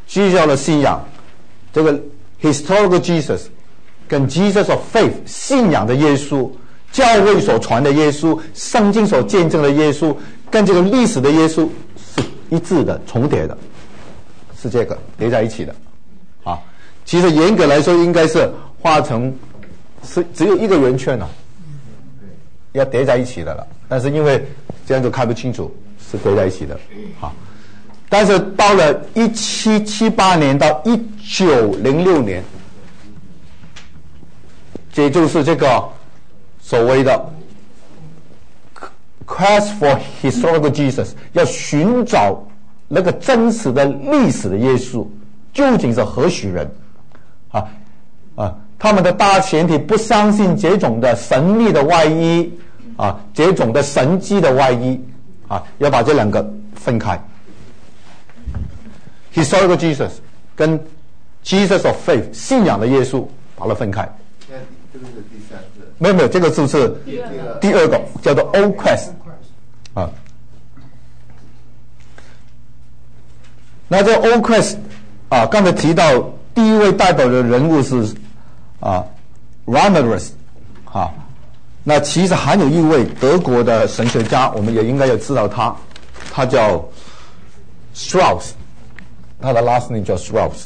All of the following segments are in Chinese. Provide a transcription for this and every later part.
基督教的信仰，这个 historical Jesus 跟 Jesus of faith 信仰的耶稣，教会所传的耶稣，圣经所见证的耶稣，跟这个历史的耶稣是一致的、重叠的，是这个叠在一起的。其实严格来说应该是画成是只有一个圆圈要叠在一起的了，但是因为这样就看不清楚，是叠在一起的。但是到了1778年到1906年，也就是这个所谓的 Quest for Historical Jesus， 要寻找那个真实的历史的耶稣究竟是何许人他们的大前提不相信这种的神秘的外衣这种的神迹的外衣要把这两个分开。Historical Jesus 跟 Jesus of faith 信仰的耶稣把它分开。 这个是第三个。 没有，这个就是第二个叫做 Old Quest 那这 Old Quest 刚才提到第一位代表的人物是Ramirez 那其实还有一位德国的神学家，我们也应该要知道他叫 Strauss， 他的 last name 叫 Strauss，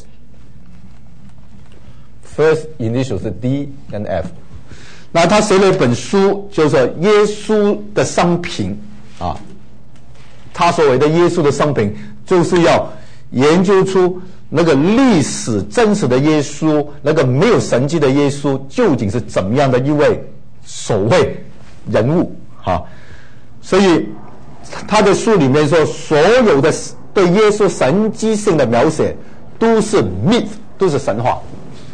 first initial 是 D 跟 F。 那他写了一本书，就是耶稣的生平他所谓的耶稣的生平就是要研究出那个历史真实的耶稣，那个没有神迹的耶稣究竟是怎么样的一位所谓人物所以他的书里面说，所有的对耶稣神迹性的描写都是 myth， 都是神话，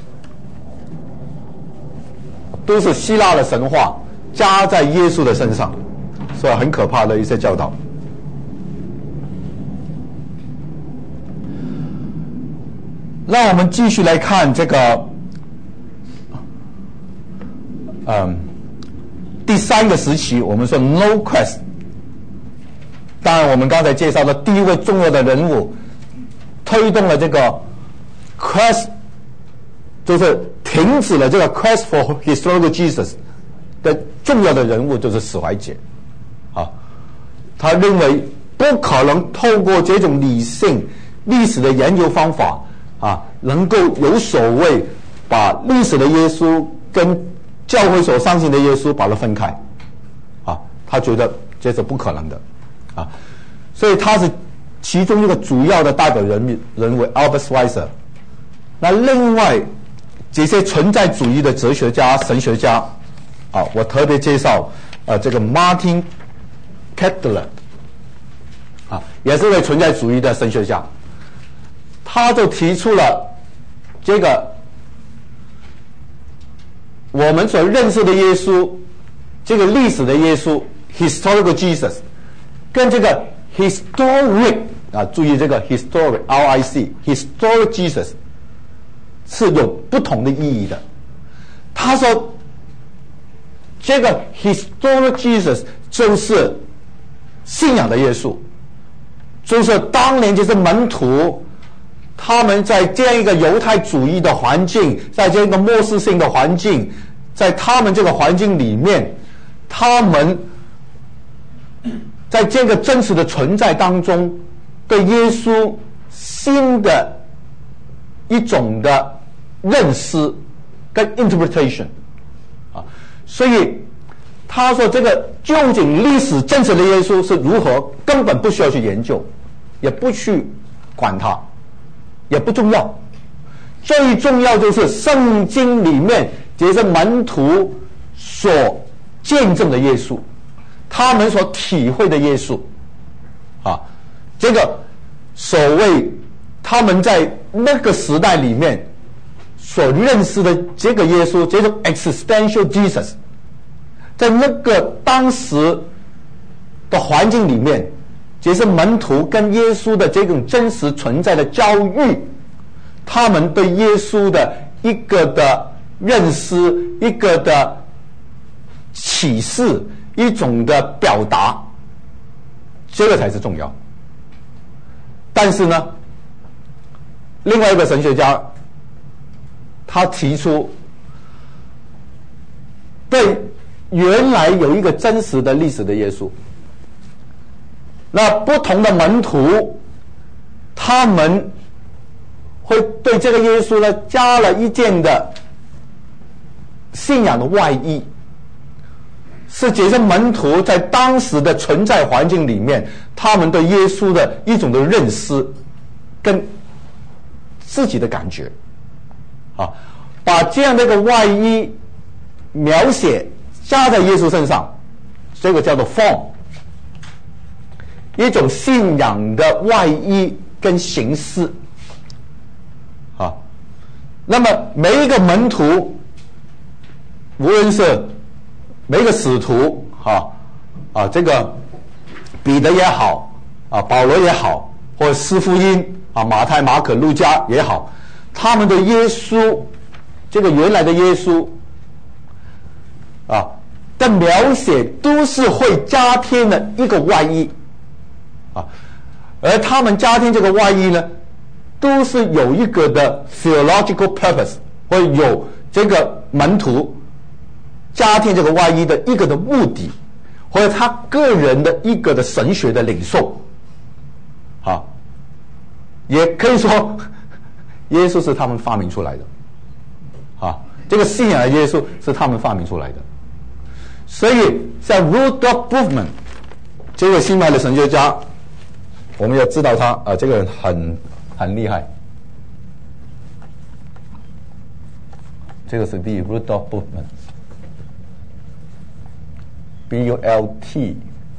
都是希腊的神话加在耶稣的身上，所以很可怕的一些教导。让我们继续来看这个第三个时期，我们说 No Quest。 当然我们刚才介绍的第一位重要的人物推动了这个 Quest， 就是停止了这个 Quest for Historical Jesus 的重要的人物就是史怀哲他认为不可能透过这种理性历史的研究方法能够有所谓把历史的耶稣跟教会所相信的耶稣把它分开他觉得这是不可能的所以他是其中一个主要的代表人物 Albert Schweitzer。 那另外这些存在主义的哲学家神学家我特别介绍这个 Martin Kastler 也是位存在主义的神学家，他就提出了这个我们所认识的耶稣，这个历史的耶稣 historical Jesus 跟这个 historic 注意这个 historic RIC historic Jesus 是有不同的意义的。他说这个 historic Jesus 就是信仰的耶稣，就是当年这些门徒他们在这样一个犹太主义的环境，在这样一个末世性的环境，在他们这个环境里面，他们在这个真实的存在当中对耶稣新的一种的认识跟 interpretation 所以他说这个究竟历史真实的耶稣是如何，根本不需要去研究，也不去管它，也不重要，最重要就是圣经里面这些门徒所见证的耶稣，他们所体会的耶稣这个所谓他们在那个时代里面所认识的这个耶稣，这种 existential Jesus， 在那个当时的环境里面，这些门徒跟耶稣的这种真实存在的交遇，他们对耶稣的一个的认识，一个的启示，一种的表达，这个才是重要。但是呢， 另外一个神学家，他提出，对原来有一个真实的历史的耶稣，那不同的门徒，他们会对这个耶稣呢加了一件的信仰的外衣，是这些门徒在当时的存在环境里面，他们对耶稣的一种的认识跟自己的感觉，把这样的一个外衣描写加在耶稣身上，这个叫做 form， 一种信仰的外衣跟形式。那么每一个门徒，无论是每一个使徒，这个彼得也好，保罗也好，或者四福音马太、马可、路加也好，他们的耶稣，这个原来的耶稣的描写都是会加添的一个外衣而他们加添这个外衣呢，都是有一个的 theological purpose， 或者有这个门徒加添这个外衣的一个的目的，或者他个人的一个的神学的领受也可以说耶稣是他们发明出来的这个信仰的耶稣是他们发明出来的。所以像 Rudolf Bultmann 这位新派的神学家，我们要知道他这个人很厉害，这个是 Rudolf Bultmann B-U-L-T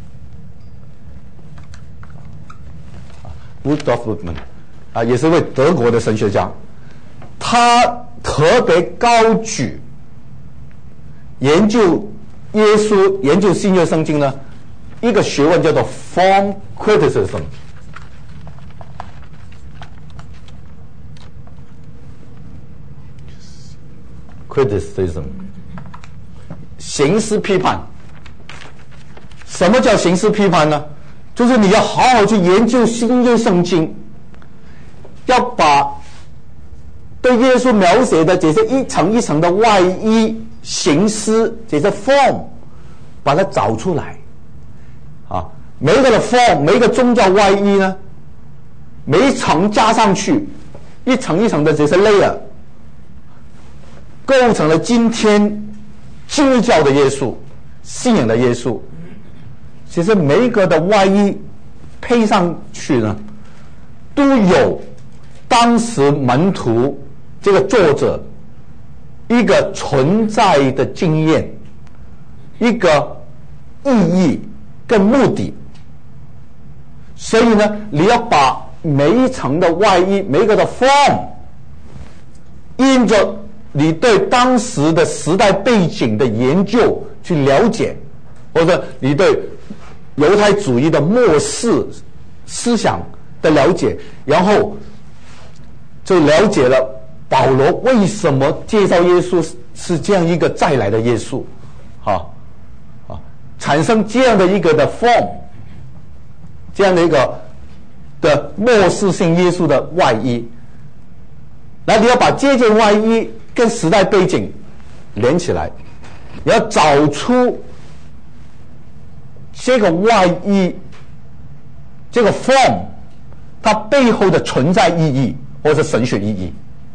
Rudolf Bultmann也是位德国的神学家，他特别高举研究耶稣、研究新约圣经呢一个学问叫做 form criticism。criticism 形式批判。什么叫形式批判呢？就是你要好好去研究新约圣经，要把对耶稣描写的这些一层一层的外衣形式，这些 form 把它找出来每一个的 form， 每一个宗教外衣呢，每一层加上去，一层一层的这些 layer， 构成了今天基督教的耶稣，信仰的耶稣。其实每一个的外衣配上去呢，都有当时门徒这个作者一个存在的经验，一个意义跟目的。所以呢，你要把每一层的外衣，每一个的 form， 因着你对当时的时代背景的研究去了解，或者你对犹太主义的末世思想的了解，然后就了解了保罗为什么介绍耶稣是这样一个再来的耶稣产生这样的一个的 form， 这样的一个的末世性耶稣的外衣。那你要把这件外衣跟时代背景连起来，你要找出这个外衣，这个 form 它背后的存在意义或者神学意义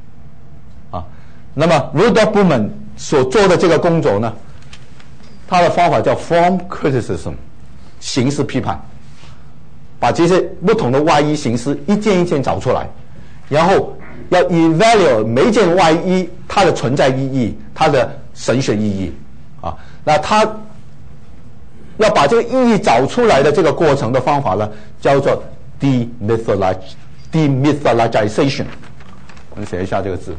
那么 Rudolf Bultmann 所做的这个工作呢，他的方法叫 form criticism， 形式批判，把这些不同的外衣形式一件一件找出来，然后要 evaluate 每一件外衣它的存在意义，它的神学意义那他要把这个意义找出来的这个过程的方法呢，叫做 demythologization。 我们写一下这个字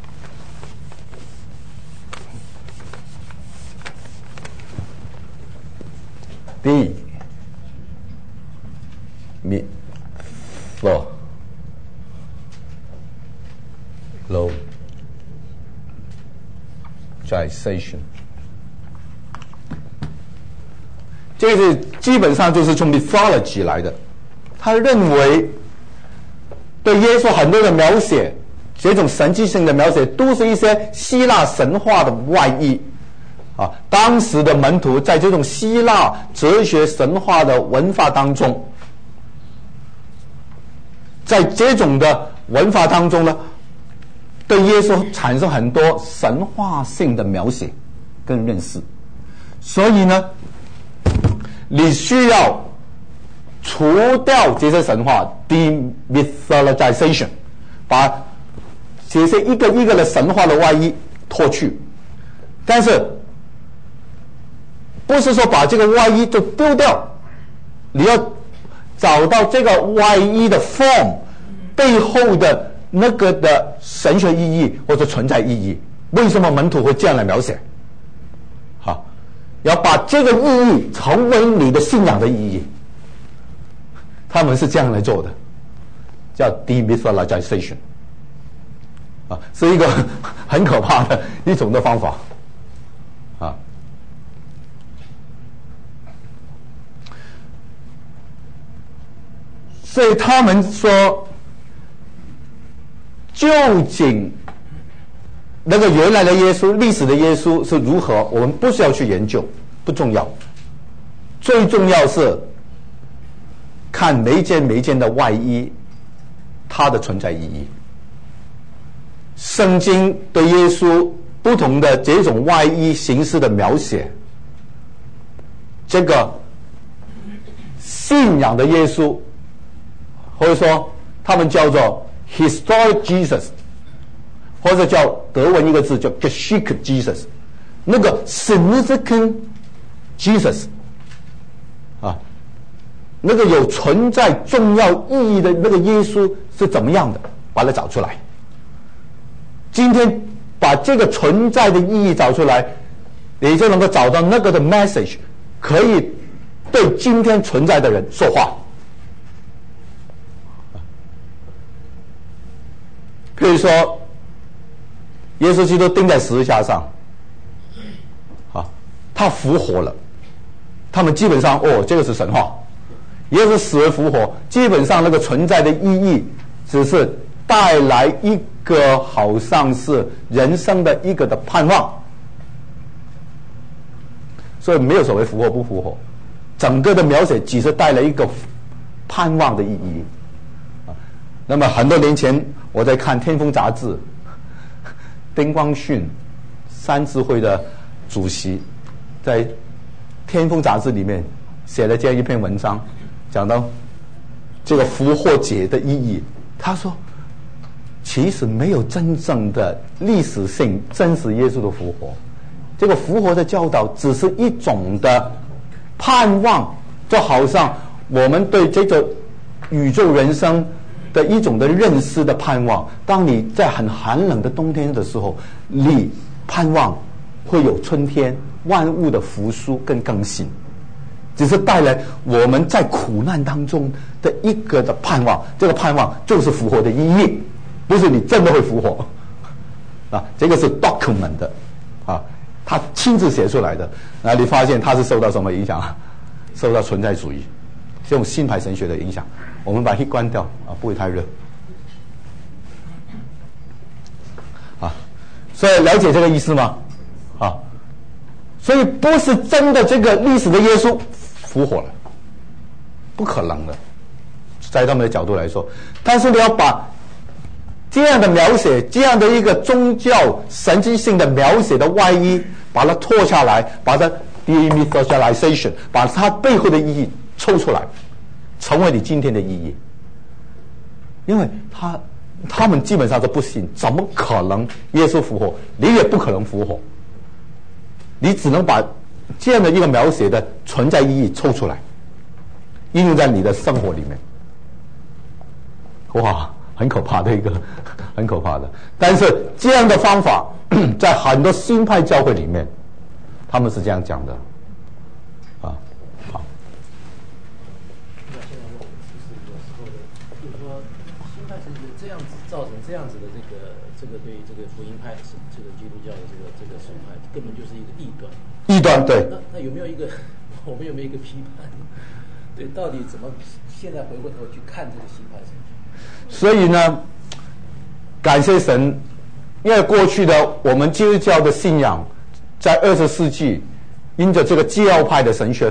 demythologization， 这个基本上就是从 mythology 来的。他认为对耶稣很多的描写，这种神迹性的描写，都是一些希腊神话的外衣啊。当时的门徒在这种希腊哲学神话的文化当中，在这种的文化当中呢，对耶稣产生很多神话性的描写跟认识。所以呢，你需要除掉这些神话 demythologization， 把这些一个一个的神话的外衣脱去。但是不是说把这个外衣就丢掉，你要找到这个外衣的 form 背后的那个的神学意义或者存在意义。为什么门徒会这样来描写？好，要把这个意义成为你的信仰的意义。他们是这样来做的，叫 demythologization， 啊，是一个很可怕的一种的方法，啊。所以他们说，究竟那个原来的耶稣、历史的耶稣是如何，我们不需要去研究，不重要。最重要是看每一件的外衣，它的存在意义。圣经对耶稣不同的这种外衣形式的描写，这个信仰的耶稣，或者说他们叫做 historic Jesus， 或者叫德文一个字叫 Geschichte Jesus， 那个 significant Jesus， 啊，那个有存在重要意义的那个耶稣是怎么样的，把它找出来。今天把这个存在的意义找出来，你就能够找到那个的 message， 可以对今天存在的人说话。譬如说，耶稣基督钉在十字架上，他复活了，他们基本上这个是神话。耶稣死而复活，基本上那个存在的意义只是带来一个好像是人生的一个的盼望，所以没有所谓复活不复活，整个的描写只是带来一个盼望的意义。那么很多年前我在看《天风》杂志，丁光训三自会的主席在《天风》杂志里面写了这样一篇文章，讲到这个复活节的意义。他说其实没有真正的历史性真实耶稣的复活，这个复活的教导只是一种的盼望，就好像我们对这个宇宙人生的一种的认识的盼望。当你在很寒冷的冬天的时候，你盼望会有春天，万物的复苏跟更新，只是带来我们在苦难当中的一个的盼望。这个盼望就是复活的意义，不是你真的会复活啊。这个是 document 的啊，他亲自写出来的。你发现他是受到什么影响啊？受到存在主义这种新派神学的影响。我们把 heat 关掉啊，不会太热啊。所以了解这个意思吗？啊，所以不是真的这个历史的耶稣复活了，不可能的，在他们的角度来说。但是你要把这样的描写，这样的一个宗教神迹性的描写的外衣，把它脱下来，把它 demythologization， 把它背后的意义抽出来，成为你今天的意义。因为他们基本上都不信，怎么可能耶稣复活？你也不可能复活，你只能把这样的一个描写的存在意义抽出来，应用在你的生活里面。哇，很可怕的一个，很可怕的。但是这样的方法在很多新派教会里面，他们是这样讲的啊。好， 那现在我们就是有时候的，就是说新派神学这样子造成这样子的这个对这个福音派这个基督教的这个神派根本就是一个异端。 异端，对。 那有没有一个我们有没有一个批判？对，到底怎么现在回过头去看这个新派神学？ 所以呢，感谢神，因为过去的我们基督教的信仰，在20世纪，因着这个基要派的神学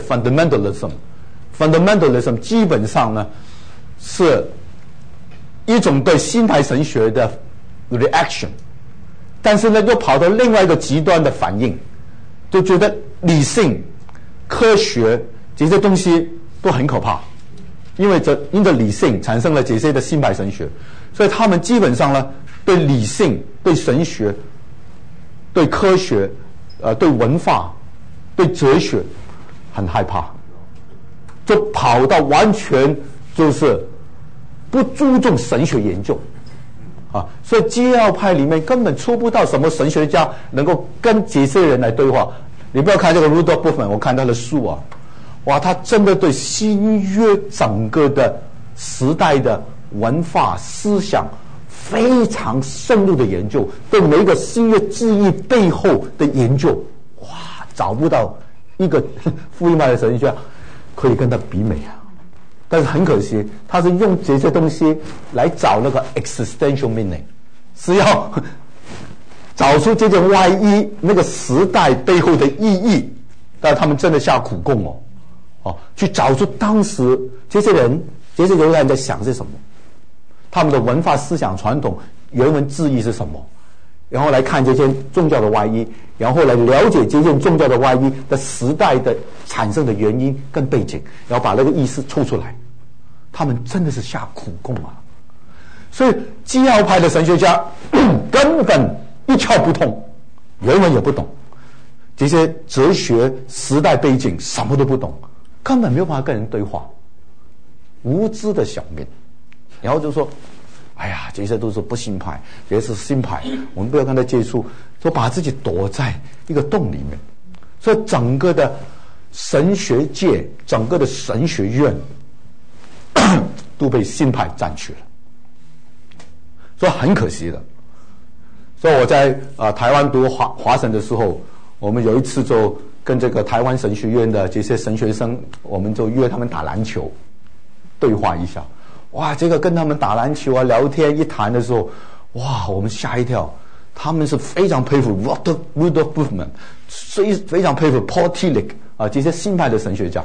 fundamentalism 基本上呢是一种对新派神学的 reaction， 但是呢又跑到另外一个极端的反应，就觉得理性、科学这些东西都很可怕，因为因着理性产生了这些的新派神学，所以他们基本上呢对理性、对神学、对科学、对文化、对哲学很害怕，就跑到完全就是不注重神学研究啊，所以基要派里面根本出不到什么神学家能够跟这些人来对话。你不要看这个 Rudolf Bultmann， 我看他的书啊，哇，他真的对新约整个的时代的文化思想非常深入的研究，对每一个新约字义背后的研究，哇，找不到一个福音派的神学家可以跟他比美啊。但是很可惜，他是用这些东西来找那个 existential meaning， 是要找出这件外衣那个时代背后的意义。但他们真的下苦功去找出当时这些人、这些犹太人在想些什么，他们的文化思想传统、原文字义是什么，然后来看这件宗教的外衣，然后来了解这件宗教的外衣的时代的产生的原因跟背景，然后把那个意思抽出来。他们真的是下苦功啊！所以基要派的神学家根本一窍不通，原文也不懂，这些哲学时代背景什么都不懂，根本没有办法跟人对话，无知的小民。然后就说哎呀，这些都是不新派，这些是新派，我们不要跟他接触，就把自己躲在一个洞里面。所以整个的神学界，整个的神学院都被新派占去了，所以很可惜的。所以我在台湾读华神的时候，我们有一次就跟这个台湾神学院的这些神学生，我们就约他们打篮球，对话一下。哇，这个跟他们打篮球啊、聊天一谈的时候，哇，我们吓一跳。他们是非常佩服 Rudolf Bultmann， 非常佩服 Paul Tillich 这些新派的神学家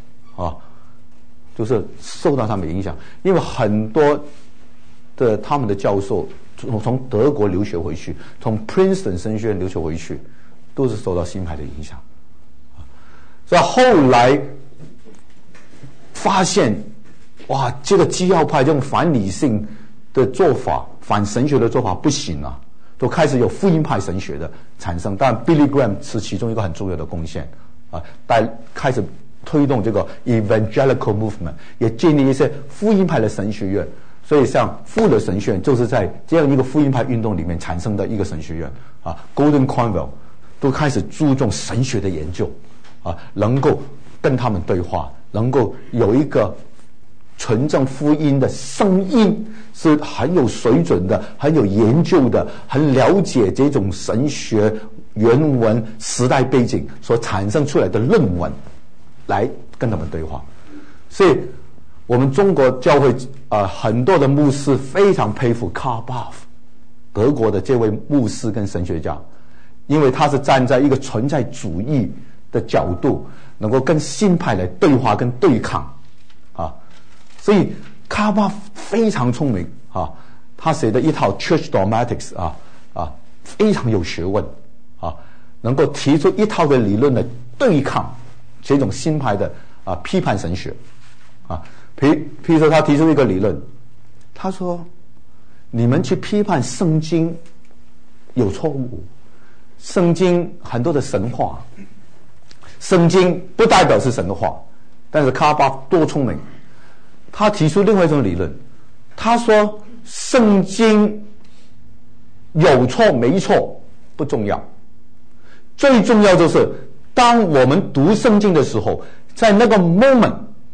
就是受到他们影响，因为很多的他们的教授从德国留学回去，从 Princeton 神学院留学回去，都是受到新派的影响。所以后来发现，哇，这个基要派这种反理性的做法、反神学的做法不行啊，都开始有福音派神学的产生。当然 Billy Graham 是其中一个很重要的贡献开始推动这个 evangelical movement， 也建立一些福音派的神学院。所以像富勒神学院就是在这样一个福音派运动里面产生的一个神学院Gordon Conwell 都开始注重神学的研究能够跟他们对话，能够有一个纯正福音的声音，是很有水准的、很有研究的、很了解这种神学原文时代背景所产生出来的论文来跟他们对话。所以我们中国教会很多的牧师非常佩服 Karl Barth 德国的这位牧师跟神学家，因为他是站在一个存在主义的角度，能够跟新派来对话跟对抗所以 Karl Barth 非常聪明他写的一套 Church Dogmatics 非常有学问能够提出一套的理论来对抗这种新派的批判神学譬如说他提出一个理论，他说你们去批判圣经有错误，圣经很多的神话，圣经不代表是神话。但是卡巴多聪明，他提出另外一种理论，他说圣经有错没错不重要，最重要就是当我们读圣经的时候，在那个 moment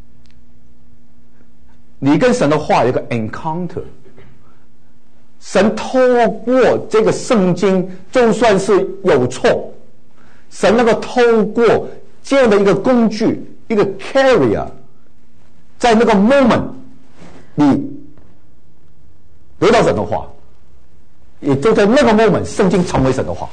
你跟神的话有一个 encounter， 神透过这个圣经就算是有错，神能够透过这样的一个工具，一个 carrier， 在那个 moment 你得到神的话，也就在那个 moment， 圣经成为神的话。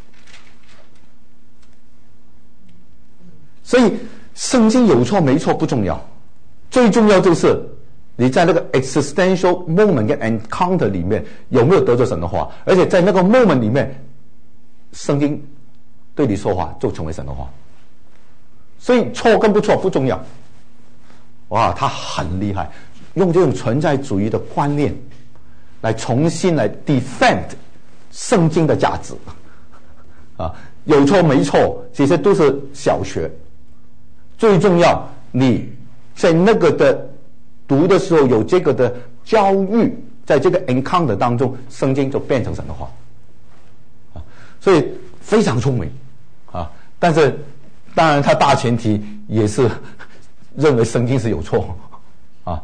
所以圣经有错没错不重要，最重要就是你在那个 existential moment 跟 encounter 里面有没有得着神的话，而且在那个 moment 里面，圣经对你说话就成为神的话。所以错跟不错不重要。哇，他很厉害，用这种存在主义的观念来重新来 defend 圣经的价值啊，有错没错这些都是小学，最重要你在那个的读的时候有这个的教育，在这个 encounter 当中，圣经就变成神的话啊，所以非常聪明啊，但是当然他大前提也是认为圣经是有错啊。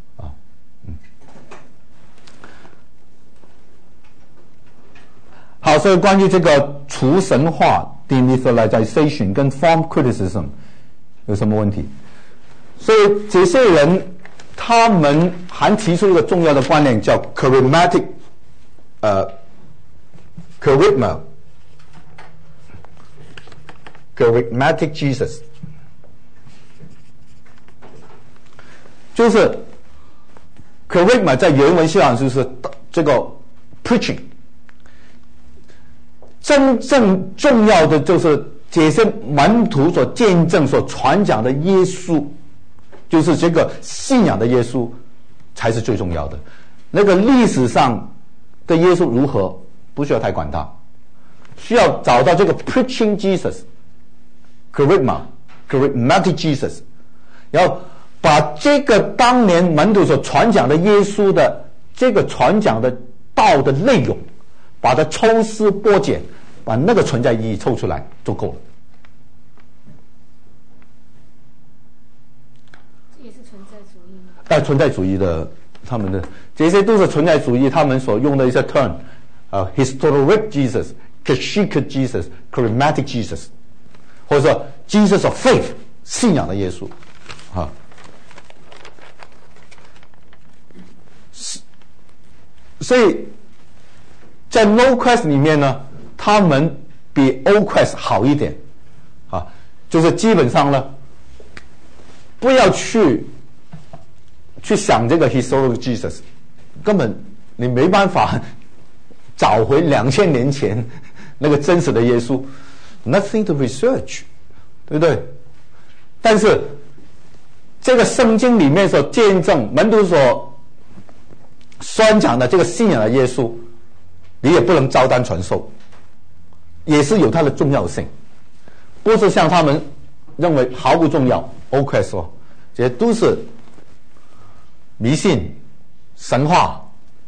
好，所以关于这个除神化 demythologization 跟 form criticism 有什么问题？所以这些人他们还提出一个重要的观念，叫 charismatic Jesus， 就是 charisma 在原文上就是这个 preaching。真正重要的就是这些门徒所见证、所传讲的耶稣，就是这个信仰的耶稣才是最重要的。那个历史上的耶稣如何，不需要太管他，需要找到这个 preaching Jesus、charismatic Jesus， 然后把这个当年门徒所传讲的耶稣的这个传讲的道的内容，把它抽丝剥茧，把那个存在意义抽出来就够了。 这也是存在主义吗？ 存在主义的，他们的这些都是存在主义他们所用的一些 term， historic Jesus、Kashika Jesus、charismatic Jesus， 或者说 Jesus of faith， 信仰的耶稣啊。所以在 No Quest 里面呢，他们比 Old Quest 好一点啊，就是基本上呢，不要去想这个 historical Jesus， 根本你没办法找回2000年前那个真实的耶稣 ，nothing to research， 对不对？但是这个圣经里面所见证门徒所宣讲的这个信仰的耶稣，你也不能照单传授，也是有它的重要性，不是像他们认为毫不重要。OK 说，这些都是迷信、神话。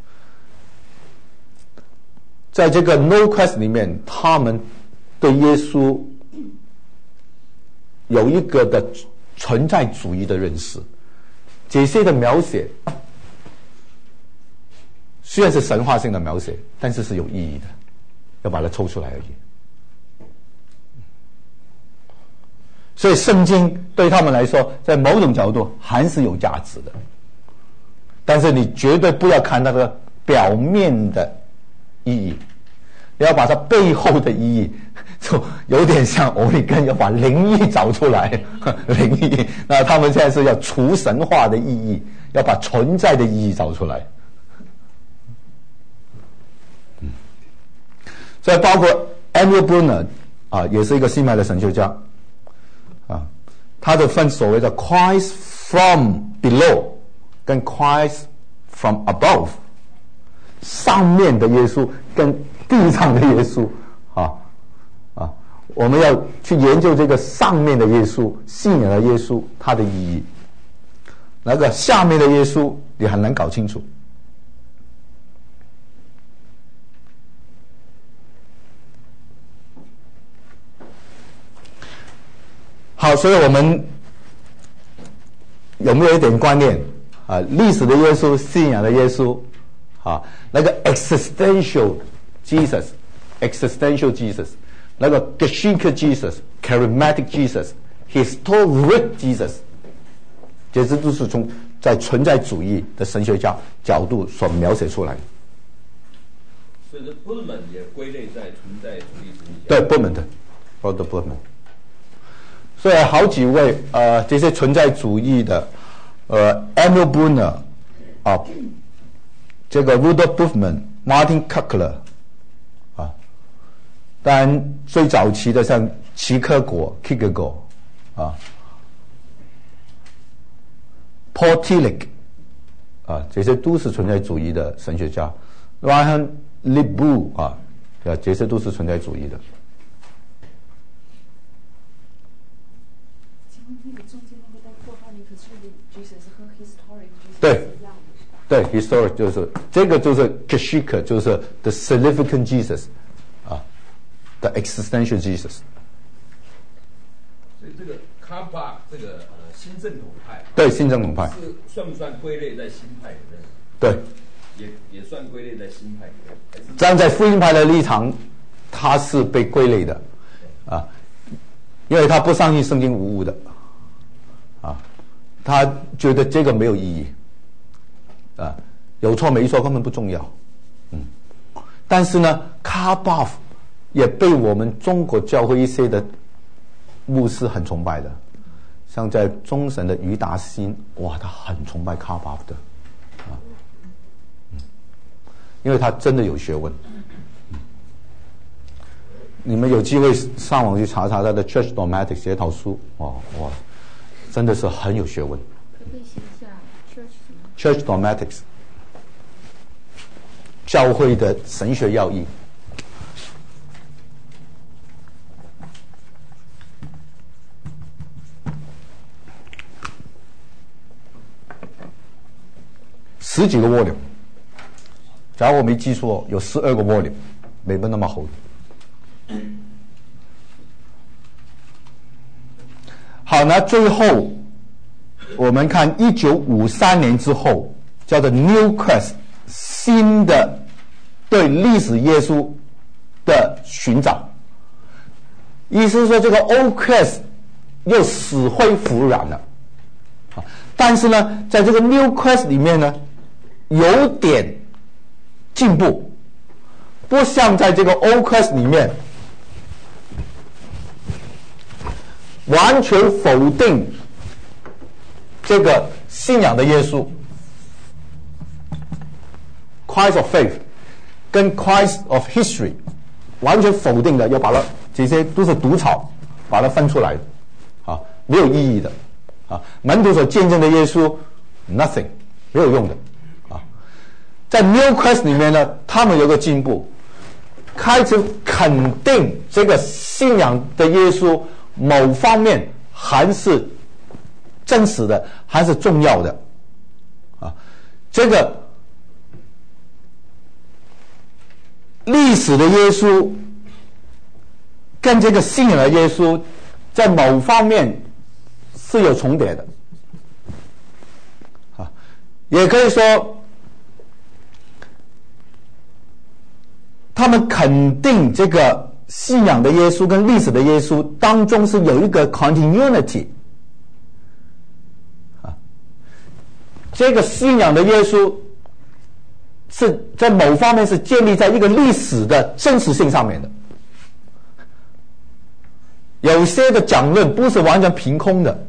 在这个 No Quest 里面，他们对耶稣有一个的存在主义的认识，这些的描写虽然是神话性的描写，但是是有意义的，要把它抽出来而已。所以圣经对他们来说，在某种角度还是有价值的，但是你绝对不要看那个表面的意义，你要把它背后的意义，就有点像欧里根要把灵异找出来，灵异。那他们现在是要除神话的意义，要把存在的意义找出来。所以包括 Andrew Brunner 啊，也是一个新派的神学家啊，他就分所谓的 Christ from below 跟 Christ from above， 上面的耶稣跟地上的耶稣我们要去研究这个上面的耶稣，信仰的耶稣，它的意义。那个下面的耶稣你很难搞清楚。好，所以我们有没有一点观念啊？历史的耶稣，信仰的耶稣啊，那个 existential Jesus， 那个 Geschichte Jesus、charismatic Jesus、historic Jesus， 这些都是从在存在主义的神学角度所描写出来的。 所以这 Bultmann 也归类在存在主义之下。 对 Bultmann，Robert Bultmann。所以好几位这些存在主义的Emil Brunner 这个 Rudolf Bultmann、Martin Kukla 当然最早期的像齐克果 Kierkegaard Paul Tillich 这些都是存在主义的神学家。Johann Liebau 这些都是存在主义的。对，对 ，historic 就是这个就是 Geschichte 就是 the significant Jesus the existential Jesus。 所以这个 Karl Barth 这个新正统派， 对新正统派是算不算归类在新派里面？ 对， 也算归类在新派里面。 站在福音派的立场，他是被归类的因为他不相信圣经无误的他觉得这个没有意义有错没错根本不重要但是呢 Karl Barth 也被我们中国教会一些的牧师很崇拜的，像在中神的余达新，哇，他很崇拜 Karl Barth 的因为他真的有学问你们有机会上网去查查他的 Church Dogmatics 这套书哇，真的是很有学问。 可以写一下 Church Dogmatics 教会的神学要义。10几个 volume， 假如我没记错有12个 volume， 每本那么厚。好，那最后我们看1953年之后叫做 New Quest 新的对历史耶稣的寻找，意思是说这个 Old Quest 又死灰复燃了但是呢在这个 New Quest 里面呢有点进步，不像在这个 Old Quest 里面完全否定这个信仰的耶稣 Christ of Faith 跟 Christ of History 完全否定的，要把它这些都是毒草把它分出来没有意义的门徒所见证的耶稣 nothing 没有用的在 New Quest 里面呢他们有个进步，开始肯定这个信仰的耶稣某方面还是真实的，还是重要的这个历史的耶稣跟这个信仰的耶稣在某方面是有重叠的也可以说他们肯定这个信仰的耶稣跟历史的耶稣当中是有一个 continuity 这个信仰的耶稣是在某方面是建立在一个历史的真实性上面的，有些的讲论不是完全凭空的，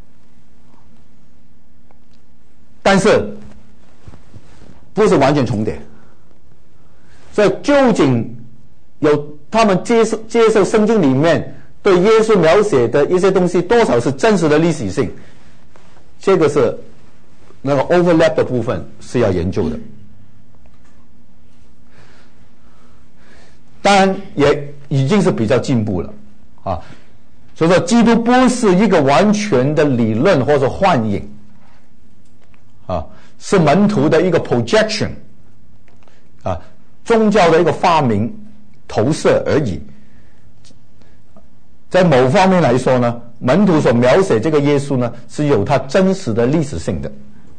但是不是完全重叠，所以究竟有他们接受圣经里面对耶稣描写的一些东西多少是真实的历史性，这个是那个 overlap 的部分是要研究的。当然也已经是比较进步了所以说基督不是一个完全的理论或者幻影是门徒的一个 projection 宗教的一个发明投射而已。在某方面来说呢，门徒所描写这个耶稣呢是有他真实的历史性的。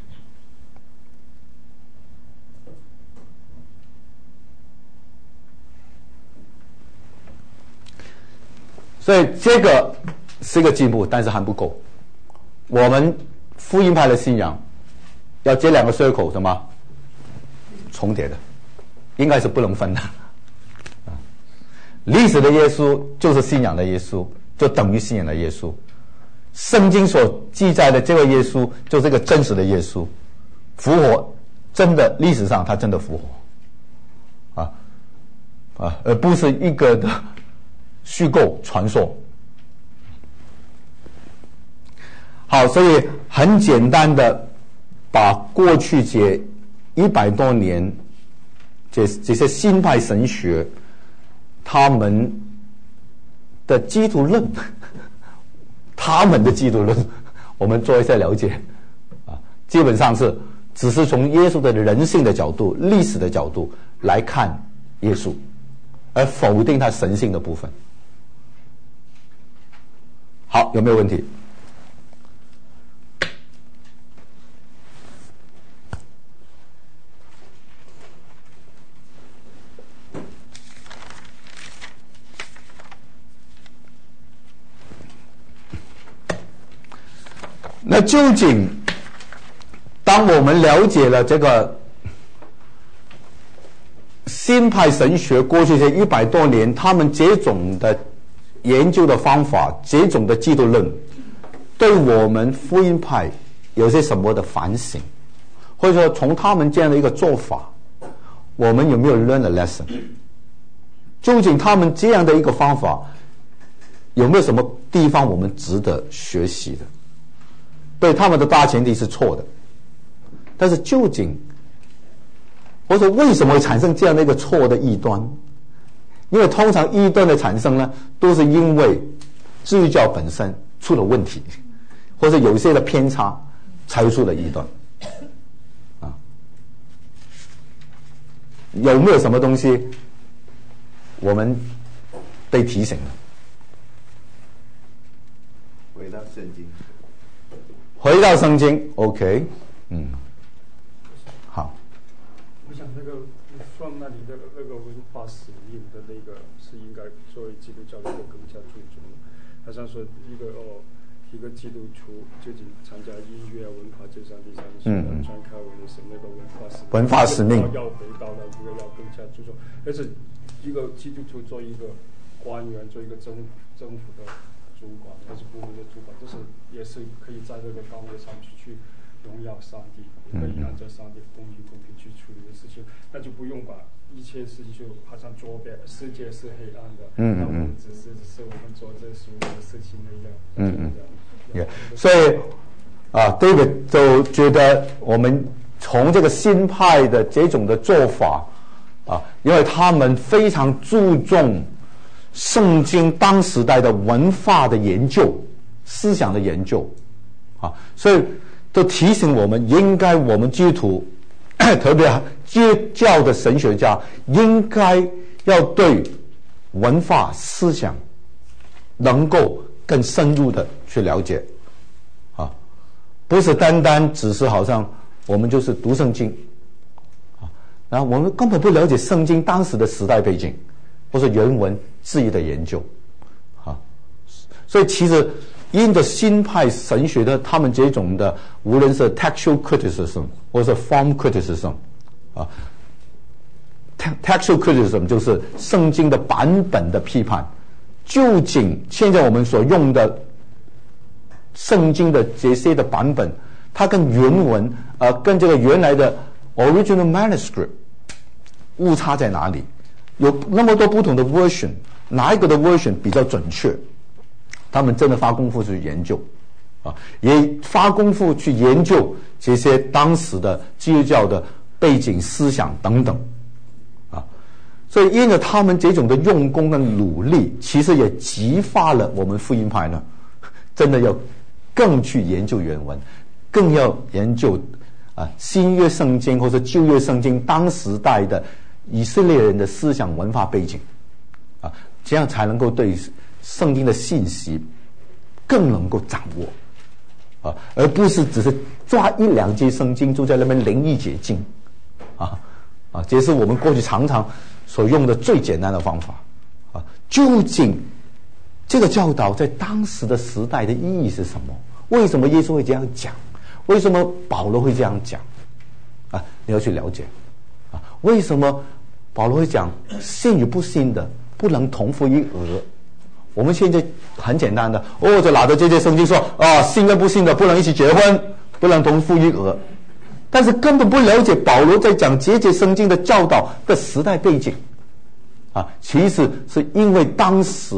所以这个是一个进步，但是还不够。我们福音派的信仰要这两个 circle 什么重叠的，应该是不能分的。历史的耶稣就是信仰的耶稣，就等于信仰的耶稣。圣经所记载的这位耶稣就是一个真实的耶稣，复活，真的历史上他真的复活，而不是一个的虚构传说。好，所以很简单的把过去这100多年这些新派神学他们的基督论，他们的基督论，我们做一下了解基本上是只是从耶稣的人性的角度、历史的角度来看耶稣，而否定他神性的部分。好，有没有问题？那究竟当我们了解了这个新派神学过去这100多年他们这种的研究的方法，这种的基督论对我们福音派有些什么的反省，或者说从他们这样的一个做法我们有没有 learn a lesson？ 究竟他们这样的一个方法有没有什么地方我们值得学习的？对，他们的大前提是错的，但是究竟或者为什么会产生这样的一个错的异端？因为通常异端的产生呢，都是因为基督教本身出了问题，或者有一些的偏差才出了异端有没有什么东西我们得提醒的？ 回到圣经。 回到圣经 ，OK， 好。 我想那个 from 那里的那个文化使命的那个是应该作为基督教的一个更加注重。好像说一个基督徒究竟参加音乐文化这上地上传开我们的那个文化使命要回到了这个要更加注重，而且一个基督徒做一个官员，做一个政府的主管还是部门的主管，这是也是可以在这个岗位上去荣耀上帝，可以按照上帝公义公平去处理的事情，那就不用把一切事情就好像左边世界是黑暗的，那我们只是我们做这属灵的事情那样。 所以David 就觉得我们从这个新派的这种的做法因为他们非常注重圣经当时代的文化的研究、思想的研究所以都提醒我们，应该我们基督徒特别基督教的神学家应该要对文化思想能够更深入的去了解不是单单只是好像我们就是读圣经然后我们根本不了解圣经当时的时代背景或是原文字义的研究所以其实因着新派神学的他们这种的无论是 textual criticism 或是 form criticism textual criticism 就是圣经的版本的批判，究竟现在我们所用的圣经的这些的版本它跟原文跟这个原来的 original manuscript 误差在哪里，有那么多不同的 version， 哪一个的 version 比较准确，他们真的花功夫去研究也花功夫去研究这些当时的基督教的背景思想等等所以因着他们这种的用功跟努力，其实也激发了我们福音派呢真的要更去研究原文，更要研究新约圣经或者旧约圣经当时代的以色列人的思想文化背景这样才能够对圣经的信息更能够掌握而不是只是抓一两节圣经就在那边灵意解经这是我们过去常常所用的最简单的方法究竟这个教导在当时的时代的意义是什么？为什么耶稣会这样讲？为什么保罗会这样讲？ 啊，你要去了解啊，为什么保罗会讲信与不信的不能同负一軛？我们现在很简单的就拿着这些圣经说信跟不信的不能一起结婚，不能同负一軛，但是根本不了解保罗在讲这些圣经的教导的时代背景啊，其实是因为当时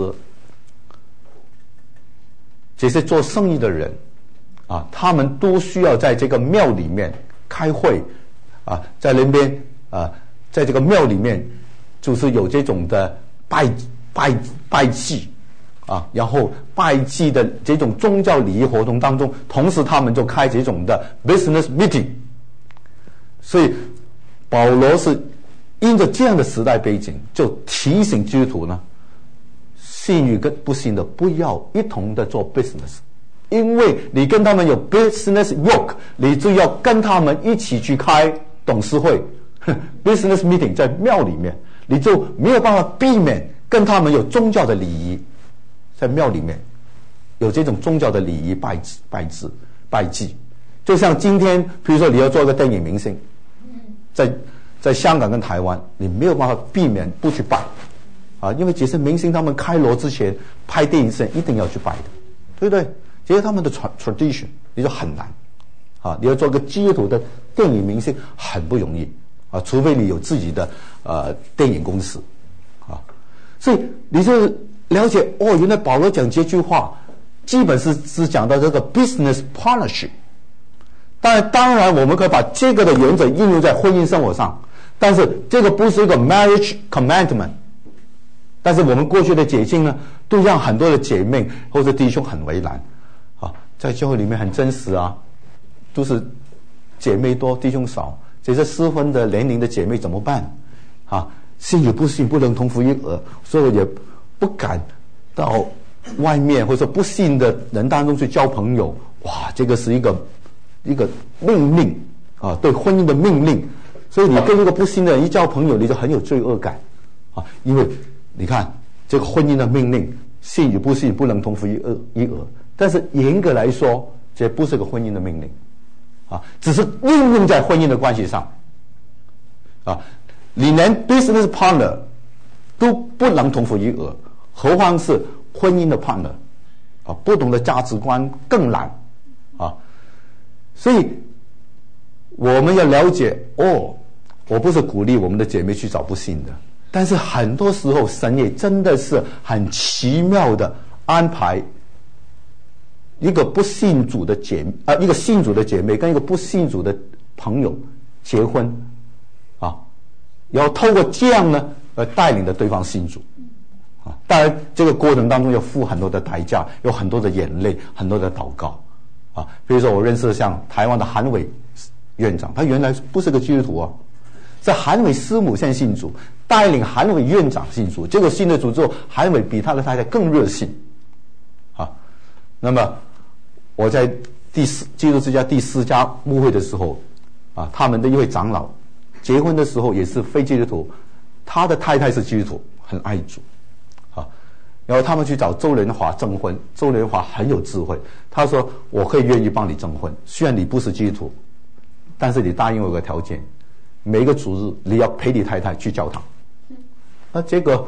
这些做生意的人啊，他们都需要在这个庙里面开会啊，在那边在这个庙里面就是有这种的拜祭啊，然后拜祭的这种宗教礼仪活动当中，同时他们就开这种的 business meeting。所以保罗是因着这样的时代背景，就提醒基督徒呢，信与跟不信的不要一同的做 business， 因为你跟他们有 business yoke， 你就要跟他们一起去开董事会business meeting， 在庙里面，你就没有办法避免跟他们有宗教的礼仪，在庙里面有这种宗教的礼仪拜祭，就像今天比如说你要做一个电影明星，在香港跟台湾，你没有办法避免不去拜啊，因为这些明星他们开锣之前拍电影前一定要去拜的，对不对？这是他们的 tradition， 你就很难啊！你要做个基督徒的电影明星很不容易啊，除非你有自己的电影公司啊。所以你就了解原来保罗讲这句话，基本是讲到这个 business partnership。当然我们可以把这个的原则应用在婚姻生活上，但是这个不是一个 marriage commandment。但是我们过去的解经呢，都让很多的姐妹或者弟兄很为难啊，在教会里面很真实啊，都是姐妹多弟兄少，这些适婚的年龄的姐妹怎么办啊？信与不信不能同负一軛，所以我也不敢到外面或者不信的人当中去交朋友。哇，这个是一个命令啊，对婚姻的命令。所以你跟一个不信的人一交朋友，你就很有罪恶感啊，因为你看这个婚姻的命令，信与不信不能同负一軛，但是严格来说，这不是个婚姻的命令啊，只是应用在婚姻的关系上啊。你连 business partner 都不能同负一軛，何况是婚姻的 partner 啊？不同的价值观更难啊。所以我们要了解我不是鼓励我们的姐妹去找不信的，但是很多时候神也真的是很奇妙的安排一个不信主的一个信主的姐妹跟一个不信主的朋友结婚啊，然后透过这样呢带领着对方信主啊。当然这个过程当中要付很多的代价，有很多的眼泪，很多的祷告啊。比如说我认识像台湾的韩伟院长，他原来不是个基督徒啊，在韩伟师母先信主，带领韩伟院长信主，结果信了主之后，韩伟比他的太太更热心啊。那么我在基督之家第4家牧会的时候啊，他们的一位长老结婚的时候也是非基督徒，他的太太是基督徒，很爱主啊。然后他们去找周仁华证婚，周仁华很有智慧，他说我可以愿意帮你证婚，虽然你不是基督徒，但是你答应我有个条件，每一个主日你要陪你太太去教堂。那这个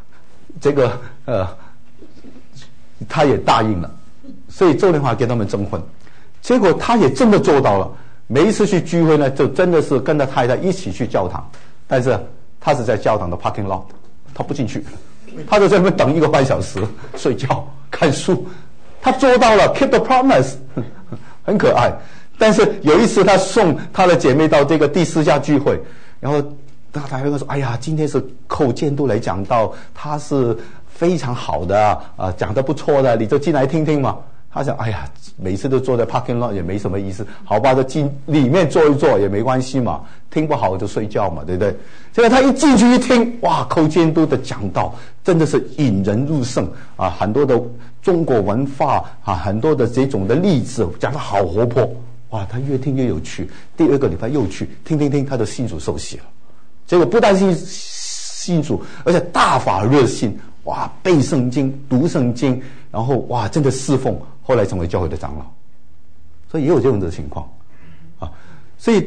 他也答应了，所以周仁华给他们证婚，结果他也真的做到了。每一次去聚会呢，就真的是跟他太太一起去教堂，但是他是在教堂的 parking lot， 他不进去，他就在那边等1个半小时睡觉看书，他做到了 keep the promise， 很可爱。但是有一次他送他的姐妹到这个第4家聚会，然后他还会说，哎呀，今天是寇监督来讲道，他是非常好的讲得不错的，你就进来听听嘛。他想，哎呀，每次都坐在 parking lot 也没什么意思，好吧，就进里面坐一坐也没关系嘛，听不好就睡觉嘛，对不对？结果他一进去一听，哇，寇监督的讲道真的是引人入胜啊，很多的中国文化啊，很多的这种的例子讲得好活泼，哇，他越听越有趣。第2个礼拜又去听，他的信主受洗了。结果不但信主，而且大发热心，哇，背圣经、读圣经，然后哇，真的侍奉，后来成为教会的长老。所以也有这种的情况啊。所以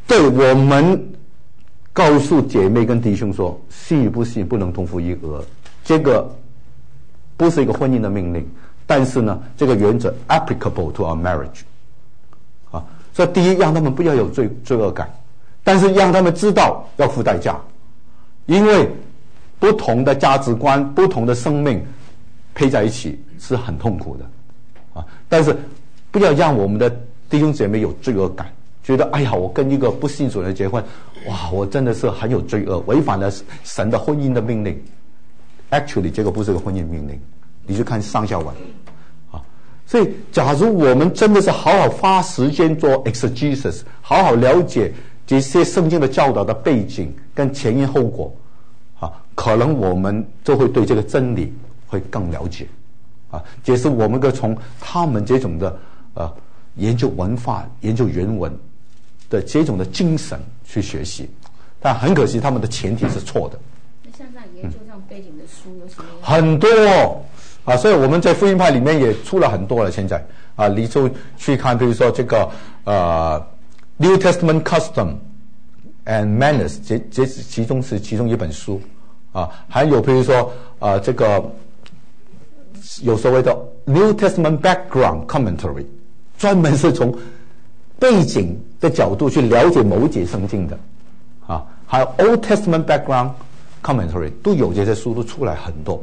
对我们告诉姐妹跟弟兄说，信与不信不能同负一讹，这个不是一个婚姻的命令，但是呢，这个原则 applicable to our marriage。所以第一，让他们不要有罪恶感，但是让他们知道要付代价，因为不同的价值观、不同的生命配在一起是很痛苦的但是不要让我们的弟兄姐妹有罪恶感，觉得哎呀，我跟一个不信主的人结婚，哇，我真的是很有罪恶，违反了神的婚姻的命令。Actually， 这个不是个婚姻命令，你去看上下文所以假如我们真的是好好花时间做 exegesis， 好好了解这些圣经的教导的背景跟前因后果可能我们就会对这个真理会更了解这是我们可从他们这种的研究文化、研究原文的这种的精神去学习，但很可惜他们的前提是错的。 那像这样研究这样背景的书有什么？ 很多所以我们在福音派里面也出了很多了。现在你就去看，比如说这个New Testament Custom and Manners， 这其中一本书还有比如说这个有所谓的 New Testament Background Commentary， 专门是从背景的角度去了解某一节圣经的还有 Old Testament Background Commentary， 都有这些书，都出来很多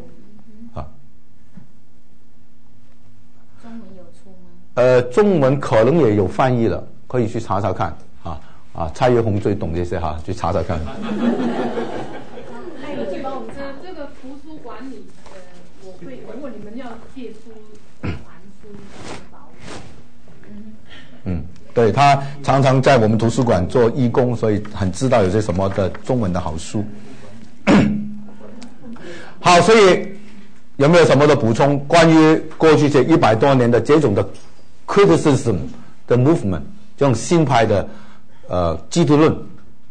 中文有出吗？ 中文可能也有翻译了，可以去查查看蔡岳红最懂这些去查查看。 这个图书馆里如果你们要借书传书保对，他常常在我们图书馆做义工，所以很知道有些什么的中文的好书。好，所以有没有什么的补充？关于过去这100多年的这种的 criticism 的 movement， 这种新派的基督论。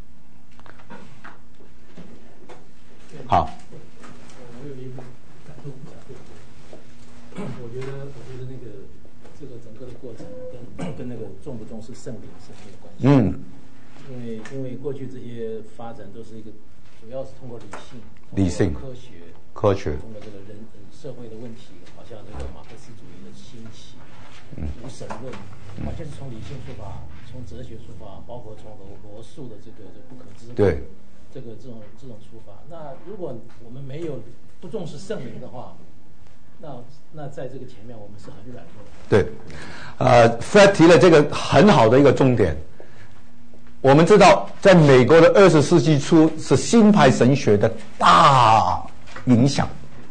好。 我有一个感动一下，我觉得那个这个整个的过程跟那个重不重视圣灵是很有关系。因为过去这些发展都是一个主要是通过理性、科学，通过这个人社会的问题，好像这个马克思主义的兴起，无神论，完全是从理性出发，从哲学出发，包括从罗素的这个不可知对这种出发。那如果我们不重视圣灵的话，那在这个前面我们是很软弱的。 对，Fred 提了这个很好的一个重点。我们知道，在美国的20世纪初是新派神学的大影响，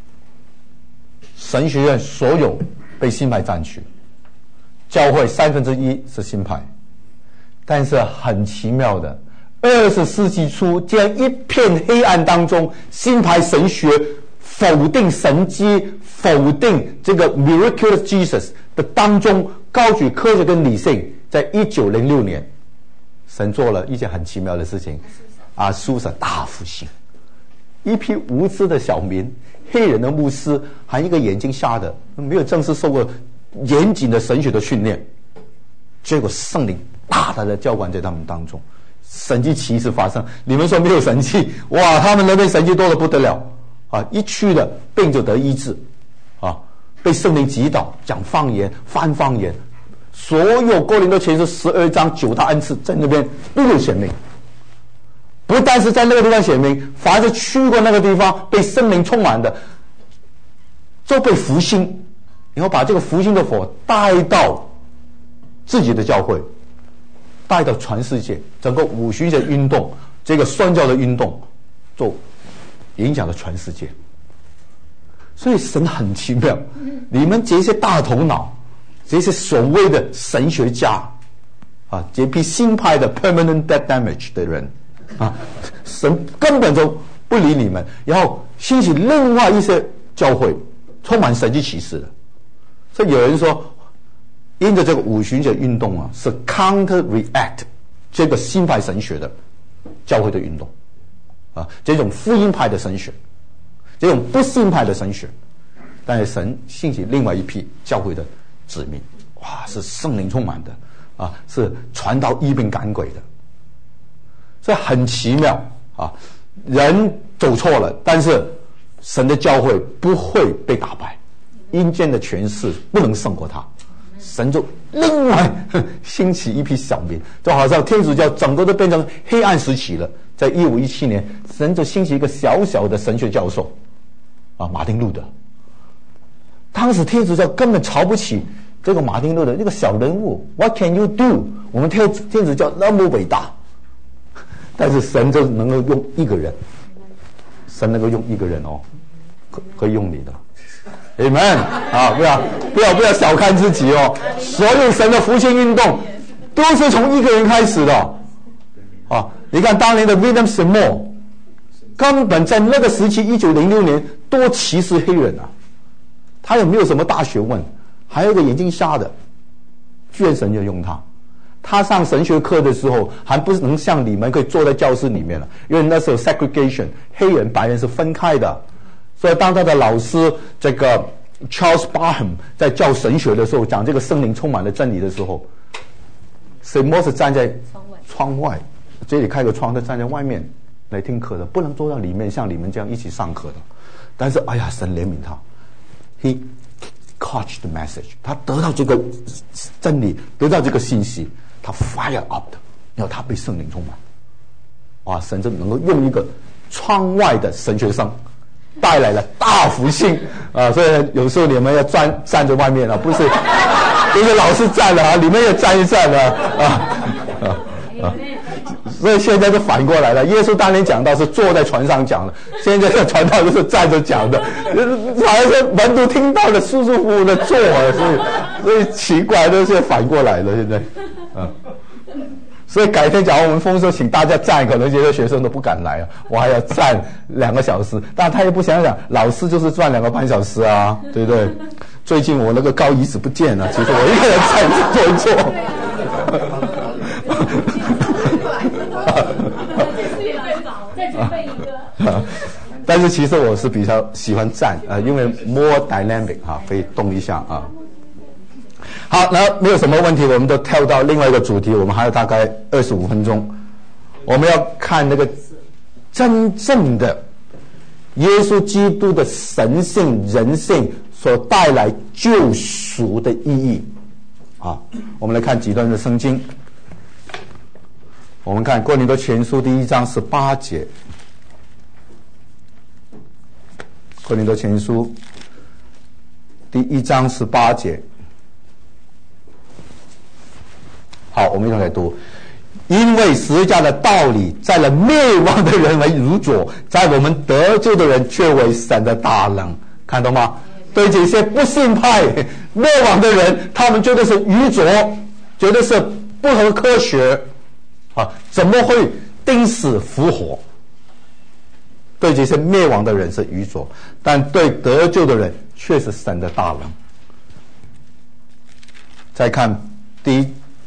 神学院所有被新派占据，教会1/3是新派。但是很奇妙的，20世纪初这样一片黑暗当中，新派神学否定神迹，否定这个 miraculous Jesus 的当中，高举科学跟理性。在1906年，神做了一件很奇妙的事情，苏萨大复兴，一批无知的小民，黑人的牧师，还一个眼睛瞎的，没有正式受过严谨的神学的训练，结果圣灵大大的浇灌在他们当中，神迹奇事发生。你们说没有神迹？哇，他们那边神迹多得不得了一去的病就得医治被圣灵击倒，讲方言，翻方言。所有哥林多前书12章9大恩赐在那边都有显明，不但是在那个地方显明，凡是去过那个地方被圣灵充满的，就被复兴，然后把这个复兴的火带到自己的教会，带到全世界，整个五旬节运动，这个宣教的运动，就影响了全世界。所以神很奇妙，你们这些大头脑，这些所谓的神学家这批新派的 permanent debt damage 的人神根本就不理你们，然后兴起另外一些教会充满神迹奇事的。所以有人说，因着这个五旬节运动是 counter react 这个新派神学的教会的运动这种福音派的神学，这种不信派的神学，但是神兴起另外一批教会的子民，是圣灵充满的是传道医病赶鬼的所以很奇妙啊！人走错了，但是神的教会不会被打败，阴间的权势不能胜过他。神就另外兴起一批小民，就好像天主教整个都变成黑暗时期了。在1517年，神就兴起一个小小的神学教授啊，马丁路德。当时天主教根本瞧不起这个马丁路德这个小人物 ，What can you do？ 我们天主教那么伟大，但是神就能够用一个人，神能够用一个人哦，可以用你的。Amen 啊！不要小看自己哦。所有神的复兴运动都是从一个人开始的啊！你看当年的 William Seymour， 根本在那个时期1906年多歧视黑人啊！他也没有什么大学问，还有一个眼睛瞎的，居然神就用他。他上神学课的时候，还不能像你们可以坐在教室里面了，因为那时候 segregation 黑人白人是分开的。所以当他的老师这个 Charles Barham 在教神学的时候，讲这个圣灵充满了真理的时候，Seymour是站在窗外，这里开个窗，他站在外面来听课的，不能坐到里面像你们这样一起上课的。但是哎呀，神怜悯他 ，He caught the message， 他得到这个真理，得到这个信息，他 fire up 的，然后他被圣灵充满。哇，神就能够用一个窗外的神学生带来了大复兴啊！所以有时候你们要站在外面啊，不是老师站了啊，你们也站一站啊！所以现在就反过来了。耶稣当年讲道是坐在船上讲的，现在的传道都是站着讲的，反而是门徒听到的舒舒服服的坐所以奇怪都是反过来了。现在，所以改天假如我们丰收请大家站，可能这些学生都不敢来啊，我还要站2个小时，但他也不想想，老师就是赚2个半小时啊，对不对？最近我那个高椅子不见了，其实我一个人站坐再准备一个。 但是其实我是比较喜欢站因为 more dynamic 可以动一下啊。好，那没有什么问题，我们就跳到另外一个主题。我们还有大概25分钟，我们要看那个真正的耶稣基督的神性、人性所带来救赎的意义啊。我们来看几段的圣经。我们看哥林多前书第1章18节，哥林多前书第1章18节。好，我们一同来读。因为十字架的道理，在了灭亡的人为愚拙，在我们得救的人却为神的大能。看到吗？对这些不信派灭亡的人，他们觉得是愚拙，觉得是不合科学啊，怎么会钉死复活？对这些灭亡的人是愚拙，但对得救的人却是神的大能。再看第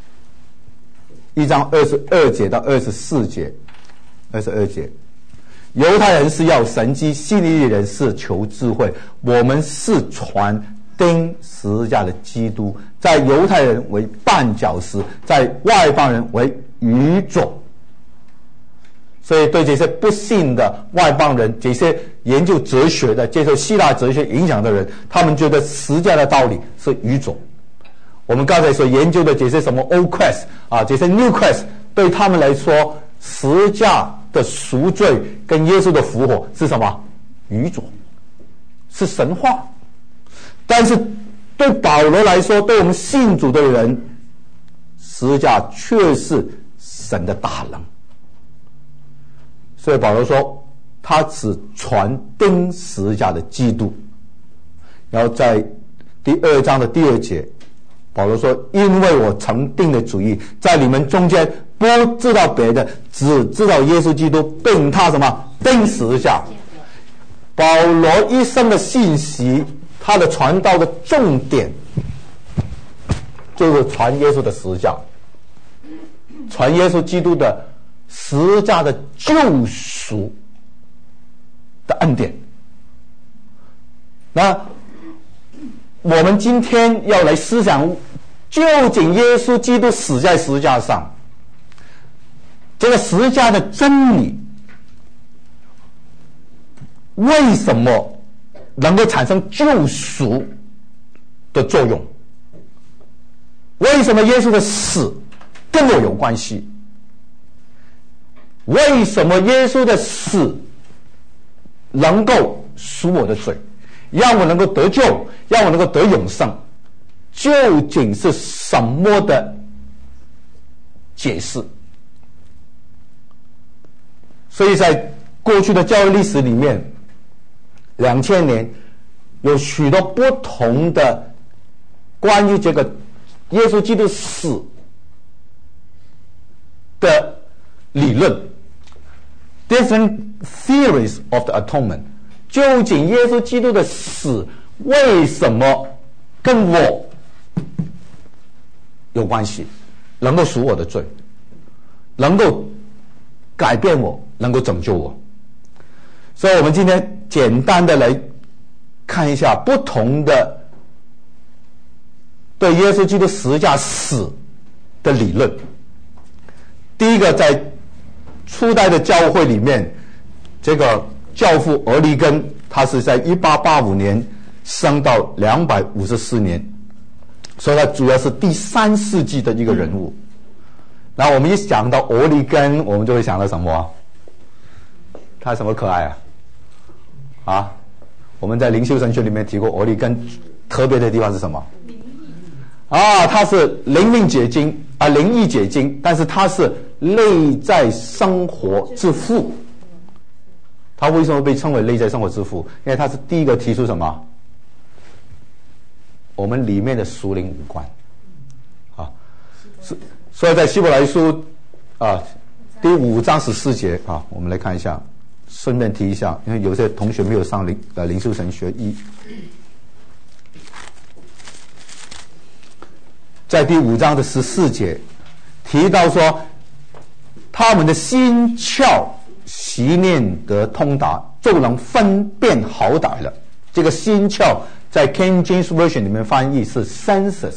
1章22节到24节，22节，犹太人是要神迹，希利尼人是求智慧，我们是传钉十字架的基督，在犹太人为绊脚石，在外邦人为愚拙。所以对这些不信的外邦人，这些研究哲学的、接受希腊哲学影响的人，他们觉得十字架的道理是愚拙。我们刚才所研究的这些什么 Old Quest 啊，这些 New Quest， 对他们来说，十字架的赎罪跟耶稣的复活是什么？愚拙，是神话。但是对保罗来说，对我们信主的人，十字架却是神的大能。所以保罗说，他只传钉十字架的基督。然后在第2章的第2节，保罗说，因为我曾定的主意，在你们中间不知道别的，只知道耶稣基督并他什么钉十字架。保罗一生的信息，他的传道的重点就是传耶稣的十字架，传耶稣基督的十字架的救赎的恩典。那我们今天要来思想，究竟耶稣基督死在十字架上， 这个十字架的真理为什么能够产生救赎的作用？为什么耶稣的死跟我有关系？为什么耶稣的死能够赎我的罪，让我能够得救，让我能够得永生？究竟是什么的解释？所以在过去的教育历史里面，2000年有许多不同的关于这个耶稣基督死的理论 ，different theories of the atonement。究竟耶稣基督的死为什么跟我有关系？能够赎我的罪，能够改变我，能够拯救我。所以我们今天简单的来看一下不同的对耶稣基督十字架死的理论。第一个，在初代的教会里面，这个教父俄利根，他是在1885年生到254年，所以他主要是第3世纪的一个人物。然后我们一想到俄利根，我们就会想到什么？他什么可爱啊？我们在灵修神学里面提过，俄利根特别的地方是什么？他是灵命解经灵意解经，但是他是内在生活之父。他为什么被称为内在生活之父？因为他是第一个提出什么？我们里面的属灵五官所以在希伯来书第5章14节我们来看一下，顺便提一下，因为有些同学没有上灵修神学1，在第5章的14节提到说，他们的心窍习练得通达，就能分辨好歹了。这个心窍在 King James Version 里面翻译是 senses，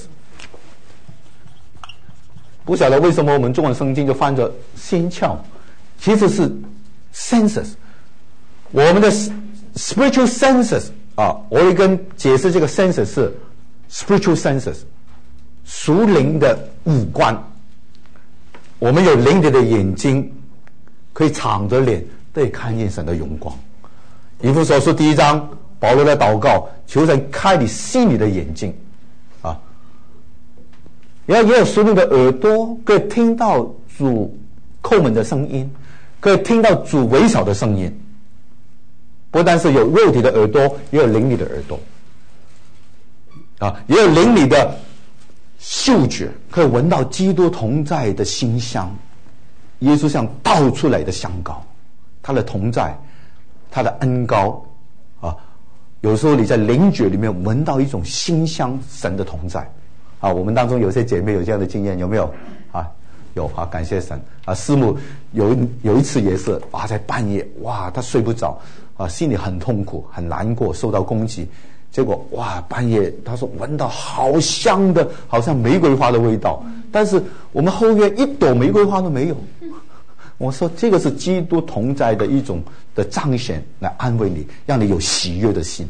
不晓得为什么我们中文圣经就翻着心窍，其实是 senses。我们的 spiritual senses 我会跟解释这个 senses 是 spiritual senses， 属灵的五官。我们有灵里的眼睛，可以敞着脸对看见神的荣光。以弗所书第1章，保罗的祷告，求神开你心里的眼睛也有属灵的耳朵，可以听到主叩门的声音，可以听到主微小的声音。不但是有肉体的耳朵，也有灵里的耳朵也有灵里的嗅觉，可以闻到基督同在的馨香。耶稣像倒出来的香膏，他的同在，他的恩膏有时候你在灵觉里面闻到一种馨香，神的同在我们当中有些姐妹有这样的经验，有没有有感谢神师母有一次也是在半夜她睡不着心里很痛苦很难过，受到攻击，结果半夜她说闻到好香的，好像玫瑰花的味道，但是我们后院一朵玫瑰花都没有。我说这个是基督同在的一种的彰显，来安慰你，让你有喜悦的心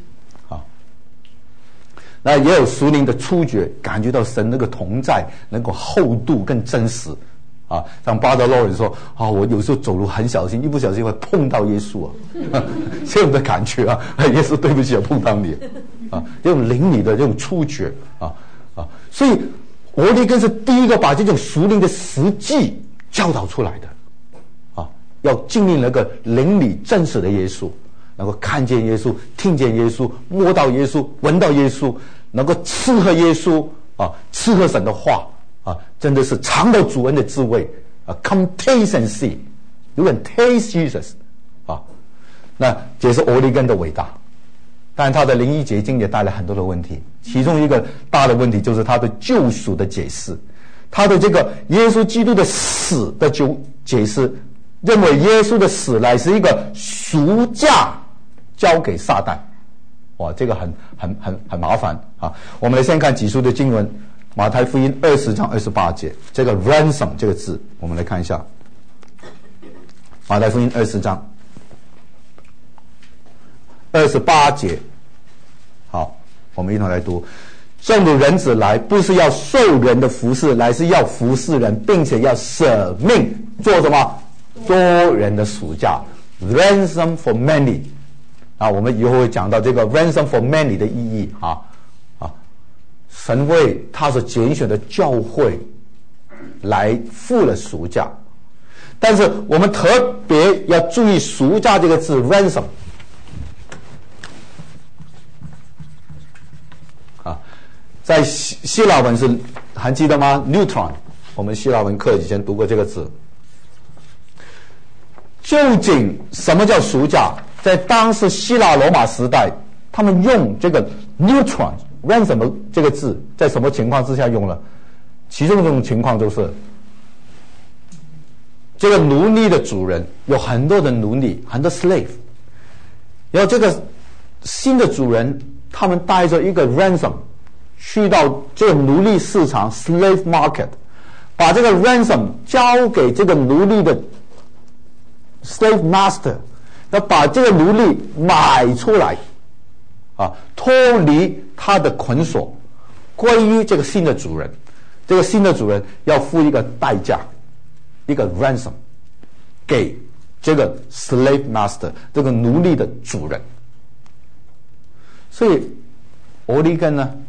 那也有属灵的触觉，感觉到神那个同在能够厚度更真实像巴德洛人说我有时候走路很小心，一不小心会碰到耶稣这种的感觉耶稣对不起碰到你这种灵里的这种触觉所以俄利根是第一个把这种属灵的实际教导出来的要经历那个灵里真实的耶稣，能够看见耶稣，听见耶稣，摸到耶稣，闻到耶稣，能够吃喝耶稣吃喝神的话真的是尝到主恩的滋味come taste and see， you can taste Jesus 那这是俄利根的伟大。但他的灵意结晶也带来很多的问题，其中一个大的问题就是他的救赎的解释，他的这个耶稣基督的死的解释，认为耶稣的死乃是一个赎价交给撒旦。这个很麻烦我们来先看几处的经文，马太福音20章28节，这个 ransom 这个字，我们来看一下。 马太福音24章28节。好，我们一同来读。正如人子来，不是要受人的服侍，来是要服侍人，并且要舍命做什么？多人的赎价 ，ransom for many。我们以后会讲到这个 ransom for many 的意义神为他所拣选的教会来付了赎价，但是我们特别要注意赎价这个字 ransom。在希腊文是还记得吗 ？neutron， 我们希腊文课以前读过这个字。究竟什么叫赎价？在当时希腊罗马时代，他们用这个 neutron ransom 这个字，在什么情况之下用了？其中一种情况就是这个奴隶的主人有很多的奴隶，很多 slave， 然后这个新的主人他们带着一个 ransom。去到这个奴隶市场 slave market， 把这个 ransom 交给这个奴隶的 slave master， 要把这个奴隶买出来脱离他的捆锁，归于这个新的主人。这个新的主人要付一个代价，一个 ransom 给这个 slave master， 这个奴隶的主人。所以欧利根呢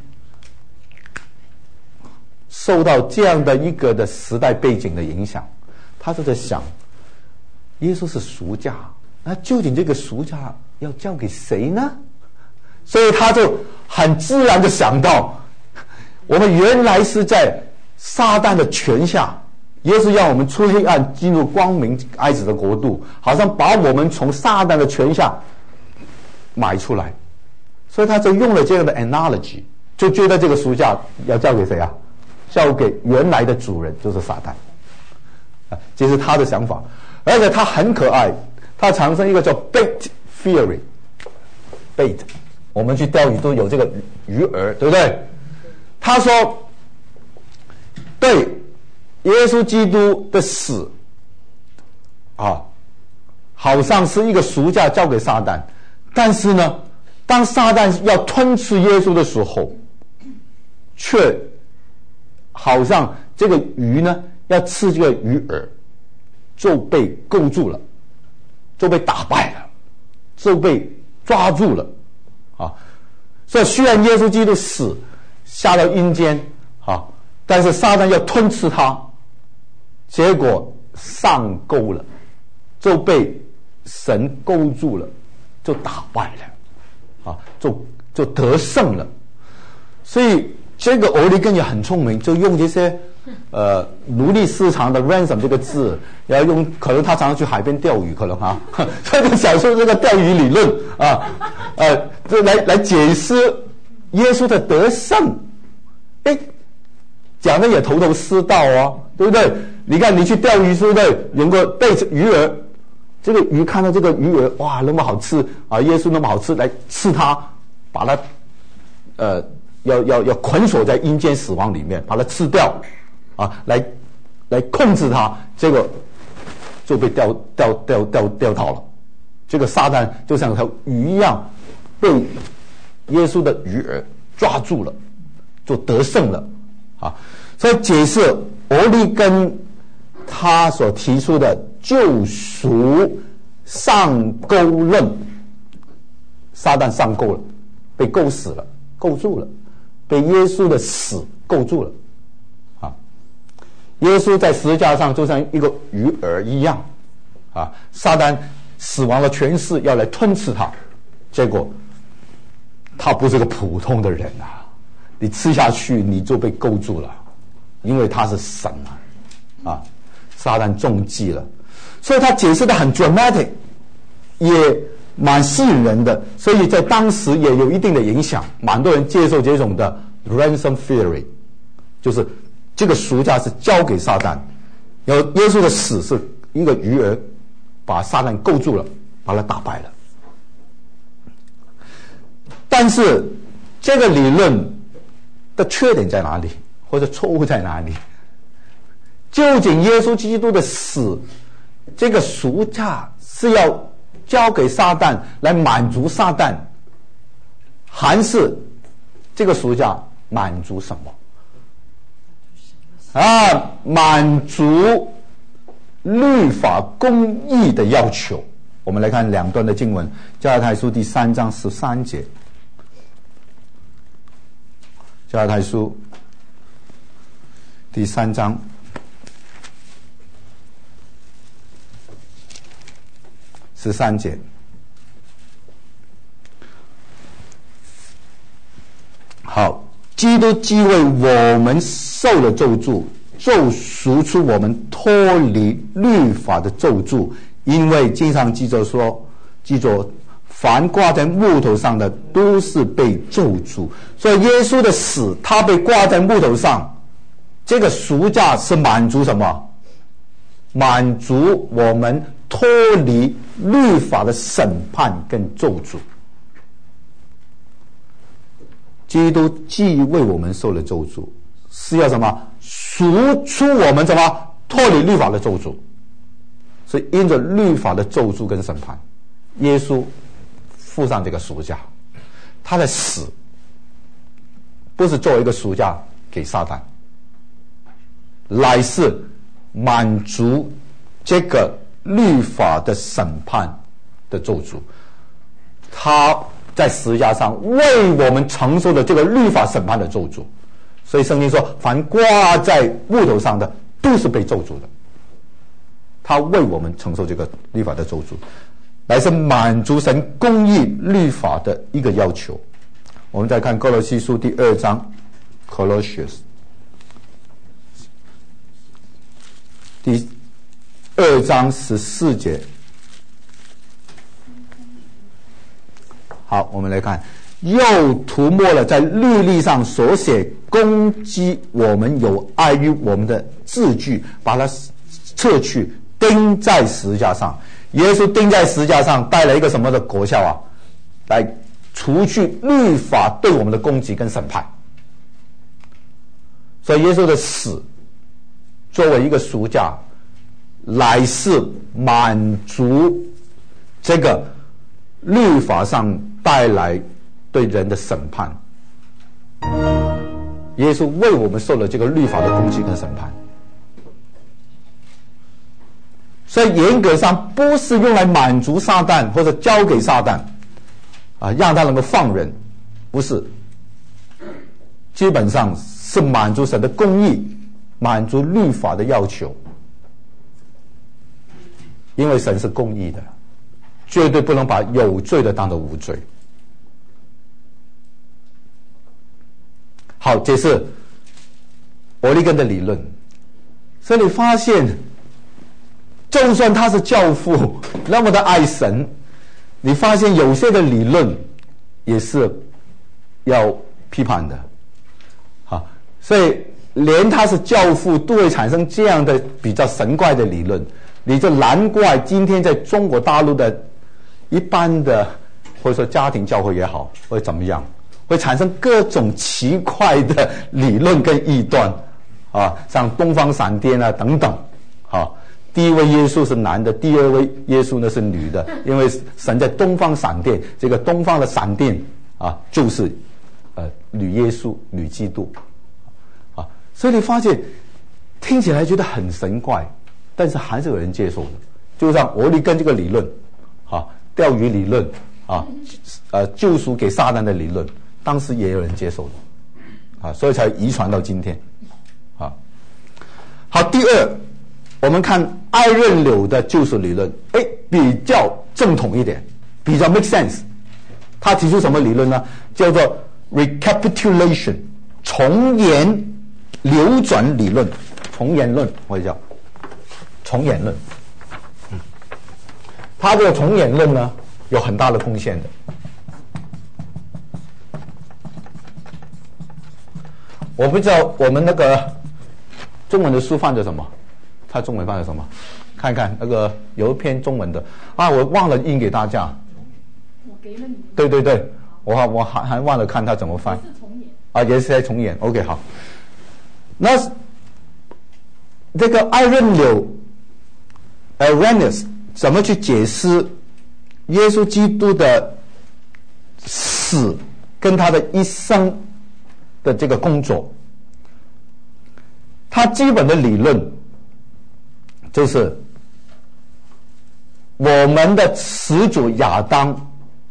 受到这样的一个的时代背景的影响，他就在想，耶稣是赎价，那究竟这个赎价要交给谁呢？所以他就很自然的想到，我们原来是在撒旦的权下，耶稣让我们出黑暗进入光明爱子的国度，好像把我们从撒旦的权下买出来。所以他就用了这样的 analogy， 就觉得这个赎价要交给谁啊？交给原来的主人，就是撒旦这是他的想法。而且他很可爱，他产生一个叫 bait theory。 bait 我们去钓鱼都有这个鱼饵，对不对？他说对耶稣基督的死好像是一个赎价交给撒旦，但是呢，当撒旦要吞吃耶稣的时候，却好像这个鱼呢要吃这个鱼饵，就被勾住了，就被打败了，就被抓住了所以虽然耶稣基督死下到阴间但是撒旦要吞吃他，结果上钩了，就被神勾住了，就打败了就得胜了。所以这个欧利根也很聪明，就用这些奴隶市场的 ransom 这个字，然后用可能他常常去海边钓鱼，可能所以就想出这个钓鱼理论就来解释耶稣的得胜。讲的也头头是道对不对？你看你去钓鱼，对不对？有个背着鱼饵，这个鱼看到这个鱼饵哇那么好吃耶稣那么好吃，来吃它，把它要捆锁在阴间死亡里面，把它吃掉来控制它，结果就被钓到了。这个撒旦就像条鱼一样，被耶稣的鱼饵抓住了，就得胜了所以解释欧利根他所提出的救赎上钩论，撒旦上钩了，被勾死了，勾住了，被耶稣的死勾住了耶稣在十字架上就像一个鱼饵一样撒旦死亡了权势要来吞噬他，结果他不是个普通的人你吃下去你就被勾住了，因为他是神撒旦中计了。所以他解释的很 dramatic， 也蛮吸引人的，所以在当时也有一定的影响，蛮多人接受这种的 ransom theory， 就是这个赎价是交给撒旦，然后耶稣的死是一个鱼饵把撒旦勾住了，把他打败了。但是这个理论的缺点在哪里，或者错误在哪里？究竟耶稣基督的死这个赎价是要交给撒旦来满足撒旦，还是这个赎价满足什么？满足律法公义的要求。我们来看两段的经文，加拉太书第3章13节。加拉太书第3章13节。好，基督既为我们受了咒诅，就赎出我们脱离律法的咒诅。因为经上记着说，记着凡挂在木头上的都是被咒诅。所以耶稣的死，他被挂在木头上，这个赎价是满足什么？满足我们脱离律法的审判跟咒诅。基督既为我们受了咒诅，是要什么？赎出我们什么？脱离律法的咒诅。所以因着律法的咒诅跟审判，耶稣付上这个赎价。他的死不是作为一个赎价给撒旦，乃是满足这个律法的审判的咒诅。他在十字架上为我们承受了这个律法审判的咒诅。所以圣经说，凡挂在木头上的都是被咒诅的。他为我们承受这个律法的咒诅，来是满足神公义律法的一个要求。我们再看歌罗西书第2章 Colossians 第2章14节。好，我们来看，又涂抹了在律例上所写攻击我们有碍于我们的字句，把它撤去，钉在十字架上。耶稣钉在十字架上带来一个什么的果效啊？来除去律法对我们的攻击跟审判。所以耶稣的死作为一个赎价，乃是满足这个律法上带来对人的审判。耶稣为我们受了这个律法的攻击跟审判。所以严格上不是用来满足撒旦或者交给撒旦让他能够放人，不是，基本上是满足神的公义，满足律法的要求。因为神是公义的，绝对不能把有罪的当作无罪。好，这是欧利根的理论。所以你发现就算他是教父，那么的爱神，你发现有些的理论也是要批判的。好，所以连他是教父都会产生这样的比较神怪的理论，你就难怪今天在中国大陆的一般的或者说家庭教会也好，会怎么样，会产生各种奇怪的理论跟异端像东方闪电等等。第一位耶稣是男的，第二位耶稣呢是女的，因为神在东方闪电，这个东方的闪电就是女耶稣、女基督所以你发现听起来觉得很神怪，但是还是有人接受的。就像欧利根这个理论钓鱼理论救赎给撒旦的理论，当时也有人接受的所以才遗传到今天好，第二，我们看艾任柳的救赎理论比较正统一点，比较 make sense。 他提出什么理论呢？叫做 recapitulation 重演流转理论，重演论或者叫重演论。他这个重演论呢有很大的贡献的。我不知道我们那个中文的书放着什么，他中文放着什么？看看那个有一篇中文的我忘了印给大家。 我给了你。 对对对，我还忘了看他怎么翻。 是重演。 也是在重演。OK， 好。那这个艾任柳 Irenaeus 怎么去解释耶稣基督的死跟他的一生的这个工作。他基本的理论就是我们的始祖亚当，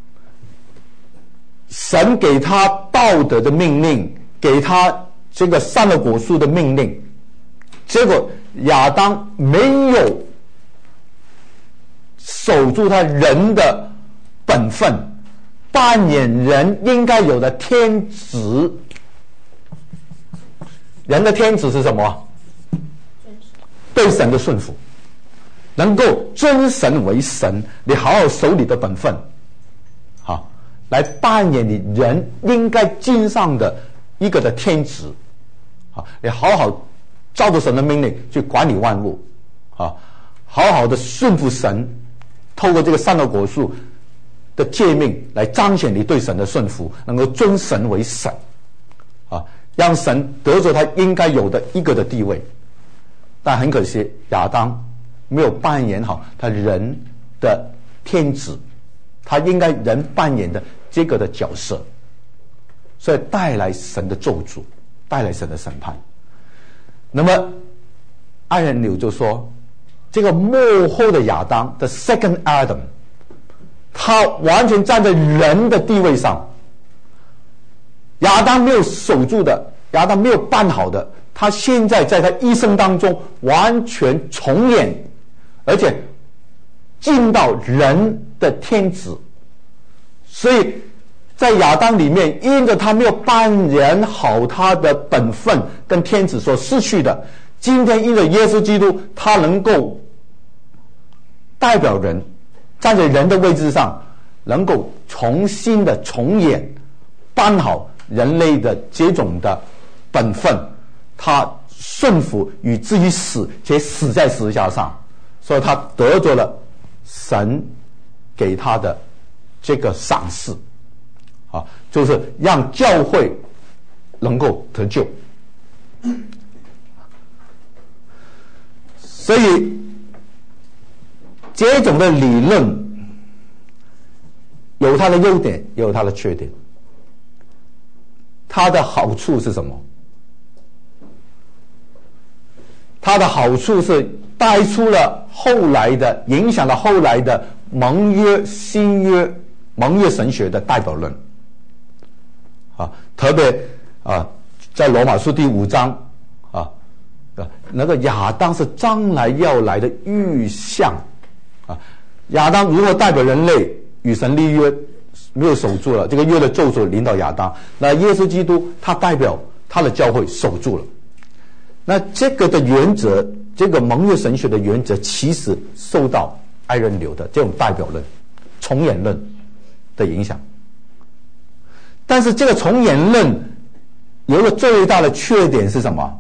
神给他道德的命令，给他这个善恶果树的命令，结果亚当没有守住他人的本分，扮演人应该有的天职。人的天职是什么？对神的顺服，能够尊神为神，你好好守你的本分，好，来扮演你人应该尽上的一个的天职，好，你好好照着神的命令去管理万物，好好的顺服神，透过这个善恶果树的诫命来彰显你对神的顺服，能够尊神为神，啊，让神得着他应该有的一个的地位。但很可惜，亚当没有扮演好他人的天职，他应该人扮演的这个的角色，所以带来神的咒诅，带来神的审判。那么爱人纽就说，这个末后的亚当的 second Adam， 他完全站在人的地位上，亚当没有守住的，亚当没有办好的，他现在在他一生当中完全重演，而且尽到人的天职。所以在亚当里面，因着他没有扮演好他的本分跟天职所失去的，今天因着耶稣基督，他能够代表人，站在人的位置上，能够重新的重演，办好人类的这种的本分，他顺服以至于死，且死在十字架上，所以他得着了神给他的这个赏赐，啊，就是让教会能够得救。所以这种的理论有它的优点，也有它的缺点。它的好处是什么？它的好处是带出了后来的，影响了后来的盟约、新约、盟约神学的代表论。啊，特别啊，在罗马书第5章啊，那个亚当是将来要来的预象啊，亚当如何代表人类与神立约，没有守住了，这个约的咒诅临到亚当，那耶稣基督他代表他的教会守住了。那这个的原则，这个盟约神学的原则，其实受到爱人流的这种代表论、重演论的影响。但是这个重演论有了最大的缺点是什么？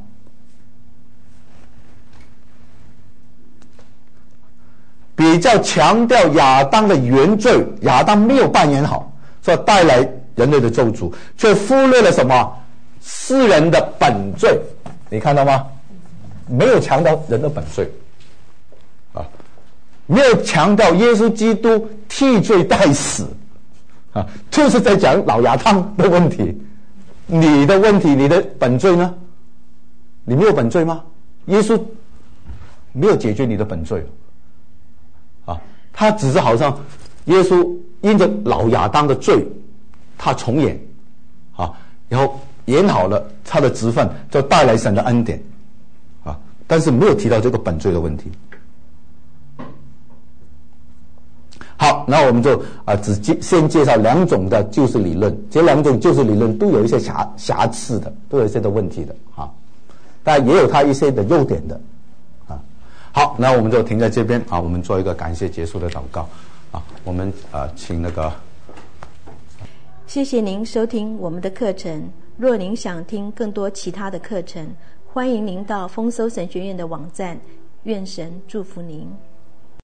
比较强调亚当的原罪，亚当没有扮演好，所以带来人类的咒诅，却忽略了什么？世人的本罪。你看到吗？没有强调人的本罪，啊，没有强调耶稣基督替罪代死，啊，就是在讲老亚当的问题，你的问题，你的本罪呢？你没有本罪吗？耶稣没有解决你的本罪，啊，他只是好像耶稣因着老亚当的罪，他重演，啊，然后演好了他的职分，就带来神的恩典，啊，但是没有提到这个本罪的问题。好，那我们就先介绍两种的救世理论，这两种救世理论都有一些瑕疵的，都有一些的问题的啊，但也有它一些的优点的啊。好，那我们就停在这边啊，我们做一个感谢结束的祷告啊，我们请那个。 谢谢您收听我们的课程。若您想听更多其他的课程，欢迎您到丰收神学院的网站。愿神祝福您。